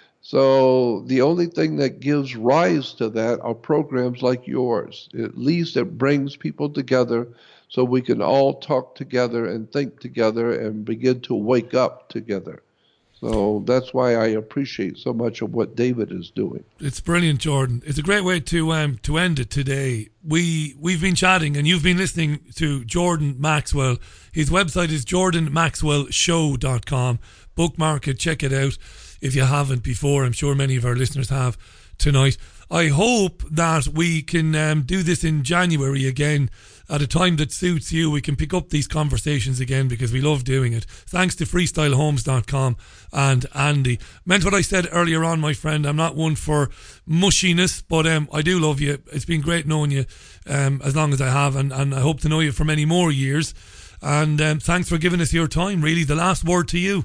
So the only thing that gives rise to that are programs like yours. At least it brings people together so we can all talk together and think together and begin to wake up together. So that's why I appreciate so much of what David is doing. It's brilliant, Jordan. It's a great way to end it today. We've been chatting and you've been listening to Jordan Maxwell. His website is jordanmaxwellshow.com. Bookmark it, check it out if you haven't before. I'm sure many of our listeners have tonight. I hope that we can do this in January again at a time that suits you. We can pick up these conversations again because we love doing it. Thanks to freestylehomes.com and Andy. Meant what I said earlier on, my friend. I'm not one for mushiness, but I do love you. It's been great knowing you as long as I have, and I hope to know you for many more years. And thanks for giving us your time. Really, the last word to you.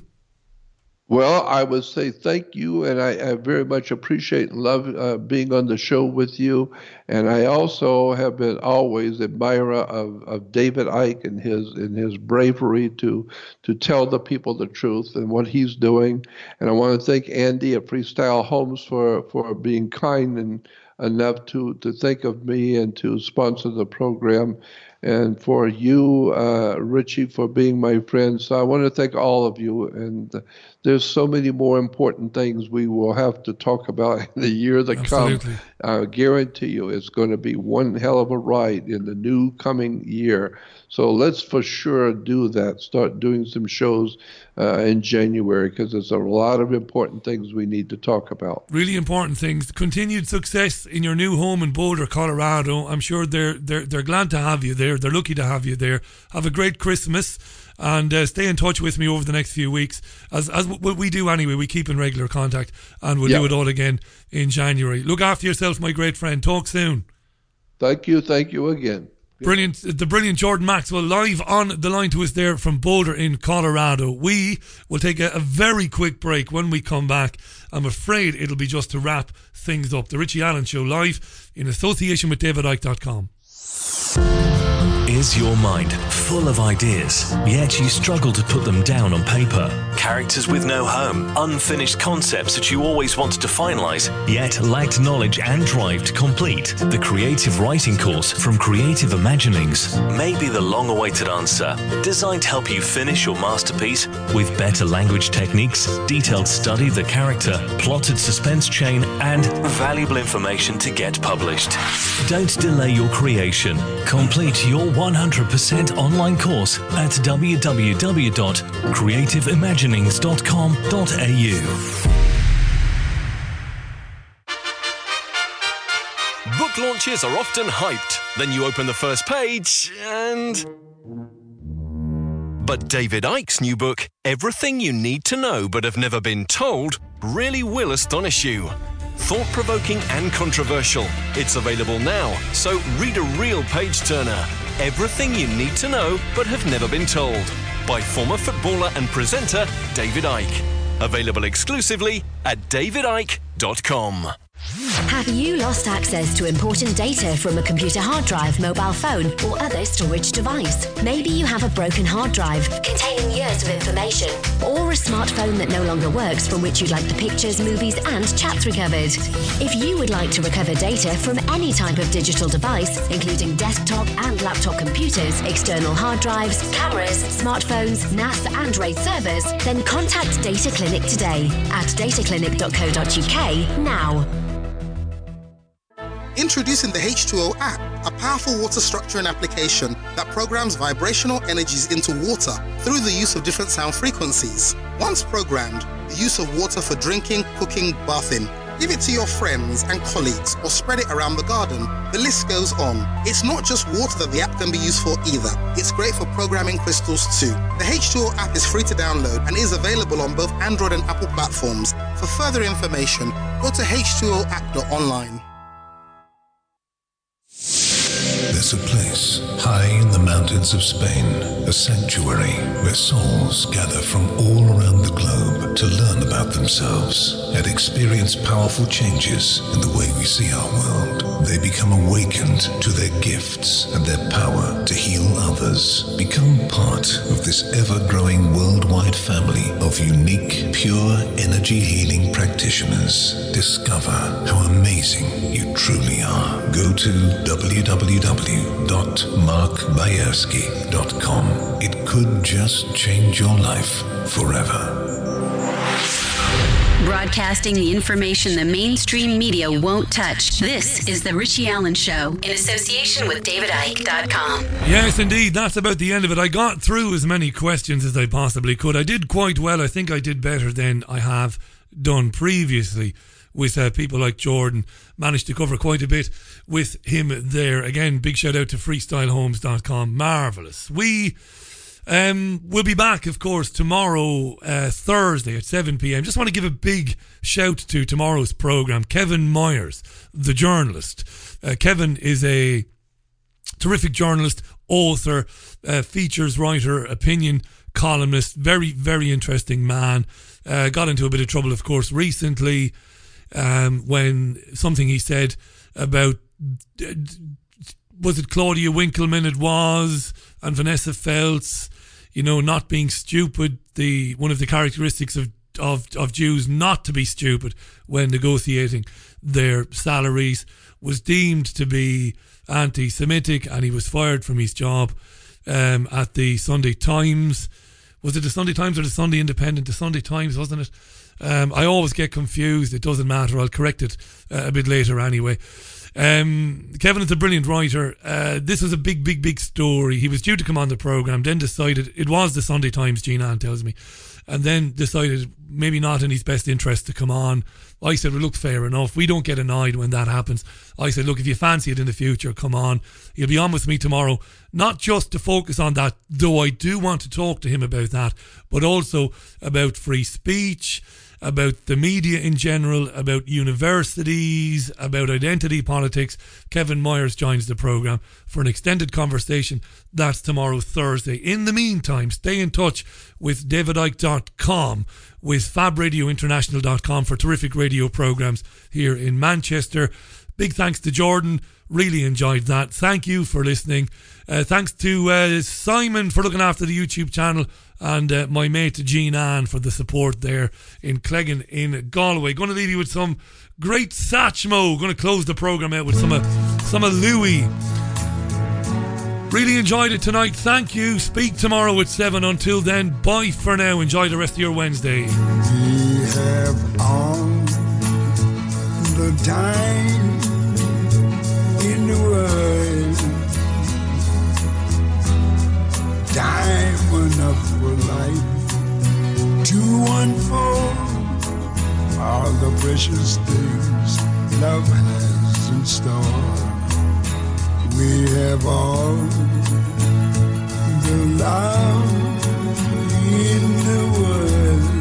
Well, I would say thank you, and I very much appreciate and love being on the show with you. And I also have been always admirer of David Icke and his bravery to tell the people the truth and what he's doing. And I want to thank Andy at Freestyle Homes for being kind and enough to think of me and to sponsor the program. And for you, Richie, for being my friend. So I want to thank all of you. And there's so many more important things we will have to talk about in the year to come. I guarantee you it's going to be one hell of a ride in the new coming year. So let's for sure do that. Start doing some shows in January because there's a lot of important things we need to talk about. Really important things. Continued success in your new home in Boulder, Colorado. I'm sure they're glad to have you there. They're lucky to have you there. Have a great Christmas and stay in touch with me over the next few weeks. As what we do anyway, we keep in regular contact and we'll do it all again in January. Look after yourself, my great friend. Talk soon. Thank you again. Brilliant, the brilliant Jordan Maxwell live on the line to us there from Boulder in Colorado. We will take a very quick break. When we come back, I'm afraid it'll be just to wrap things up. The Richie Allen Show live in association with DavidIcke.com. Is your mind full of ideas, yet you struggle to put them down on paper? Characters with no home, unfinished concepts that you always wanted to finalise, yet lacked knowledge and drive to complete? The Creative Writing course from Creative Imaginings may be the long-awaited answer. Designed to help you finish your masterpiece with better language techniques, detailed study of the character, plotted suspense chain, and valuable information to get published. Don't delay your creation. Complete your 100% online course at www.creativeimaginings.com.au. Book launches are often hyped. Then you open the first page and... But David Icke's new book, Everything You Need to Know But Have Never Been Told, really will astonish you. Thought-provoking and controversial. It's available now, so read a real page-turner. Everything You Need to Know But Have Never Been Told, by former footballer and presenter David Icke. Available exclusively at davidicke.com. Have you lost access to important data from a computer hard drive, mobile phone, or other storage device? Maybe you have a broken hard drive containing years of information, or a smartphone that no longer works from which you'd like the pictures, movies, and chats recovered. If you would like to recover data from any type of digital device, including desktop and laptop computers, external hard drives, cameras, smartphones, NAS, and RAID servers, then contact Data Clinic today at dataclinic.co.uk now. Introducing the H2O app, a powerful water structuring application that programs vibrational energies into water through the use of different sound frequencies. Once programmed, the use of water for drinking, cooking, bathing. Give it to your friends and colleagues or spread it around the garden. The list goes on. It's not just water that the app can be used for either. It's great for programming crystals too. The H2O app is free to download and is available on both Android and Apple platforms. For further information, go to h2oapp.online. There's a place high in the mountains of Spain, a sanctuary where souls gather from all around the globe to learn about themselves and experience powerful changes in the way we see our world. They become awakened to their gifts and their power to heal others. Become part of this ever-growing worldwide family of unique, pure energy healing practitioners. Discover how amazing you truly are. Go to www.markbayerski.com. It could just change your life forever. Broadcasting the information the mainstream media won't touch. This is The Richie Allen Show in association with davidicke.com. Yes, indeed. That's about the end of it. I got through as many questions as I possibly could. I did quite well. I think I did better than I have done previously with people like Jordan. Managed to cover quite a bit with him there. Again, big shout out to freestylehomes.com. Marvellous. We'll be back, of course, tomorrow, Thursday at 7 p.m. Just want to give a big shout to tomorrow's programme, Kevin Myers, the journalist. Kevin is a terrific journalist, author, features writer, opinion columnist, very, very interesting man. Got into a bit of trouble, of course, recently when something he said about... was it Claudia Winkleman it was, and Vanessa Feltz, you know, not being stupid. One of the characteristics of Jews not to be stupid when negotiating their salaries was deemed to be anti-Semitic, and he was fired from his job at the Sunday Times. Was it the Sunday Times or the Sunday Independent? The Sunday Times, wasn't it? I always get confused. It doesn't matter. I'll correct it a bit later anyway. Kevin is a brilliant writer. This was a big story. He was due to come on the programme, then decided it was the Sunday Times, Jean Ann tells me, and then decided maybe not in his best interest to come on. I said, well, look, fair enough. We don't get annoyed when that happens. I said, look, if you fancy it in the future, come on. He'll be on with me tomorrow, not just to focus on that, though I do want to talk to him about that, but also about free speech, about the media in general, about universities, about identity politics. Kevin Myers joins the programme for an extended conversation. That's tomorrow, Thursday. In the meantime, stay in touch with davidicke.com, with fabradiointernational.com for terrific radio programmes here in Manchester. Big thanks to Jordan. Really enjoyed that. Thank you for listening. Thanks to Simon for looking after the YouTube channel, and my mate Jean Ann for the support there in Cleggan in Galway. Going to leave you with some great Satchmo. Going to close the programme out with some of Louis. Really enjoyed it tonight. Thank you. Speak tomorrow at 7. Until then, bye for now. Enjoy the rest of your Wednesday. We have all the time in the world, time enough for life to unfold all the precious things love has in store. We have all the love in the world.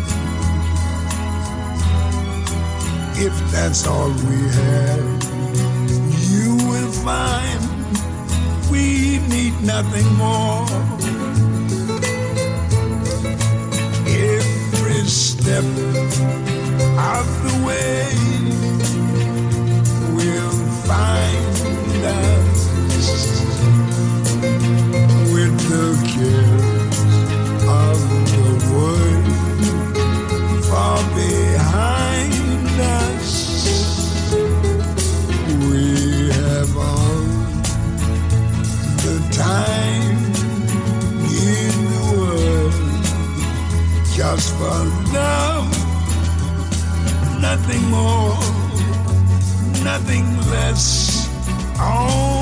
If that's all we have, you will find we need nothing more. Every step of the way will find us with the cares of the world far behind us. We have all the time in the world just for love, nothing more, nothing less. Oh,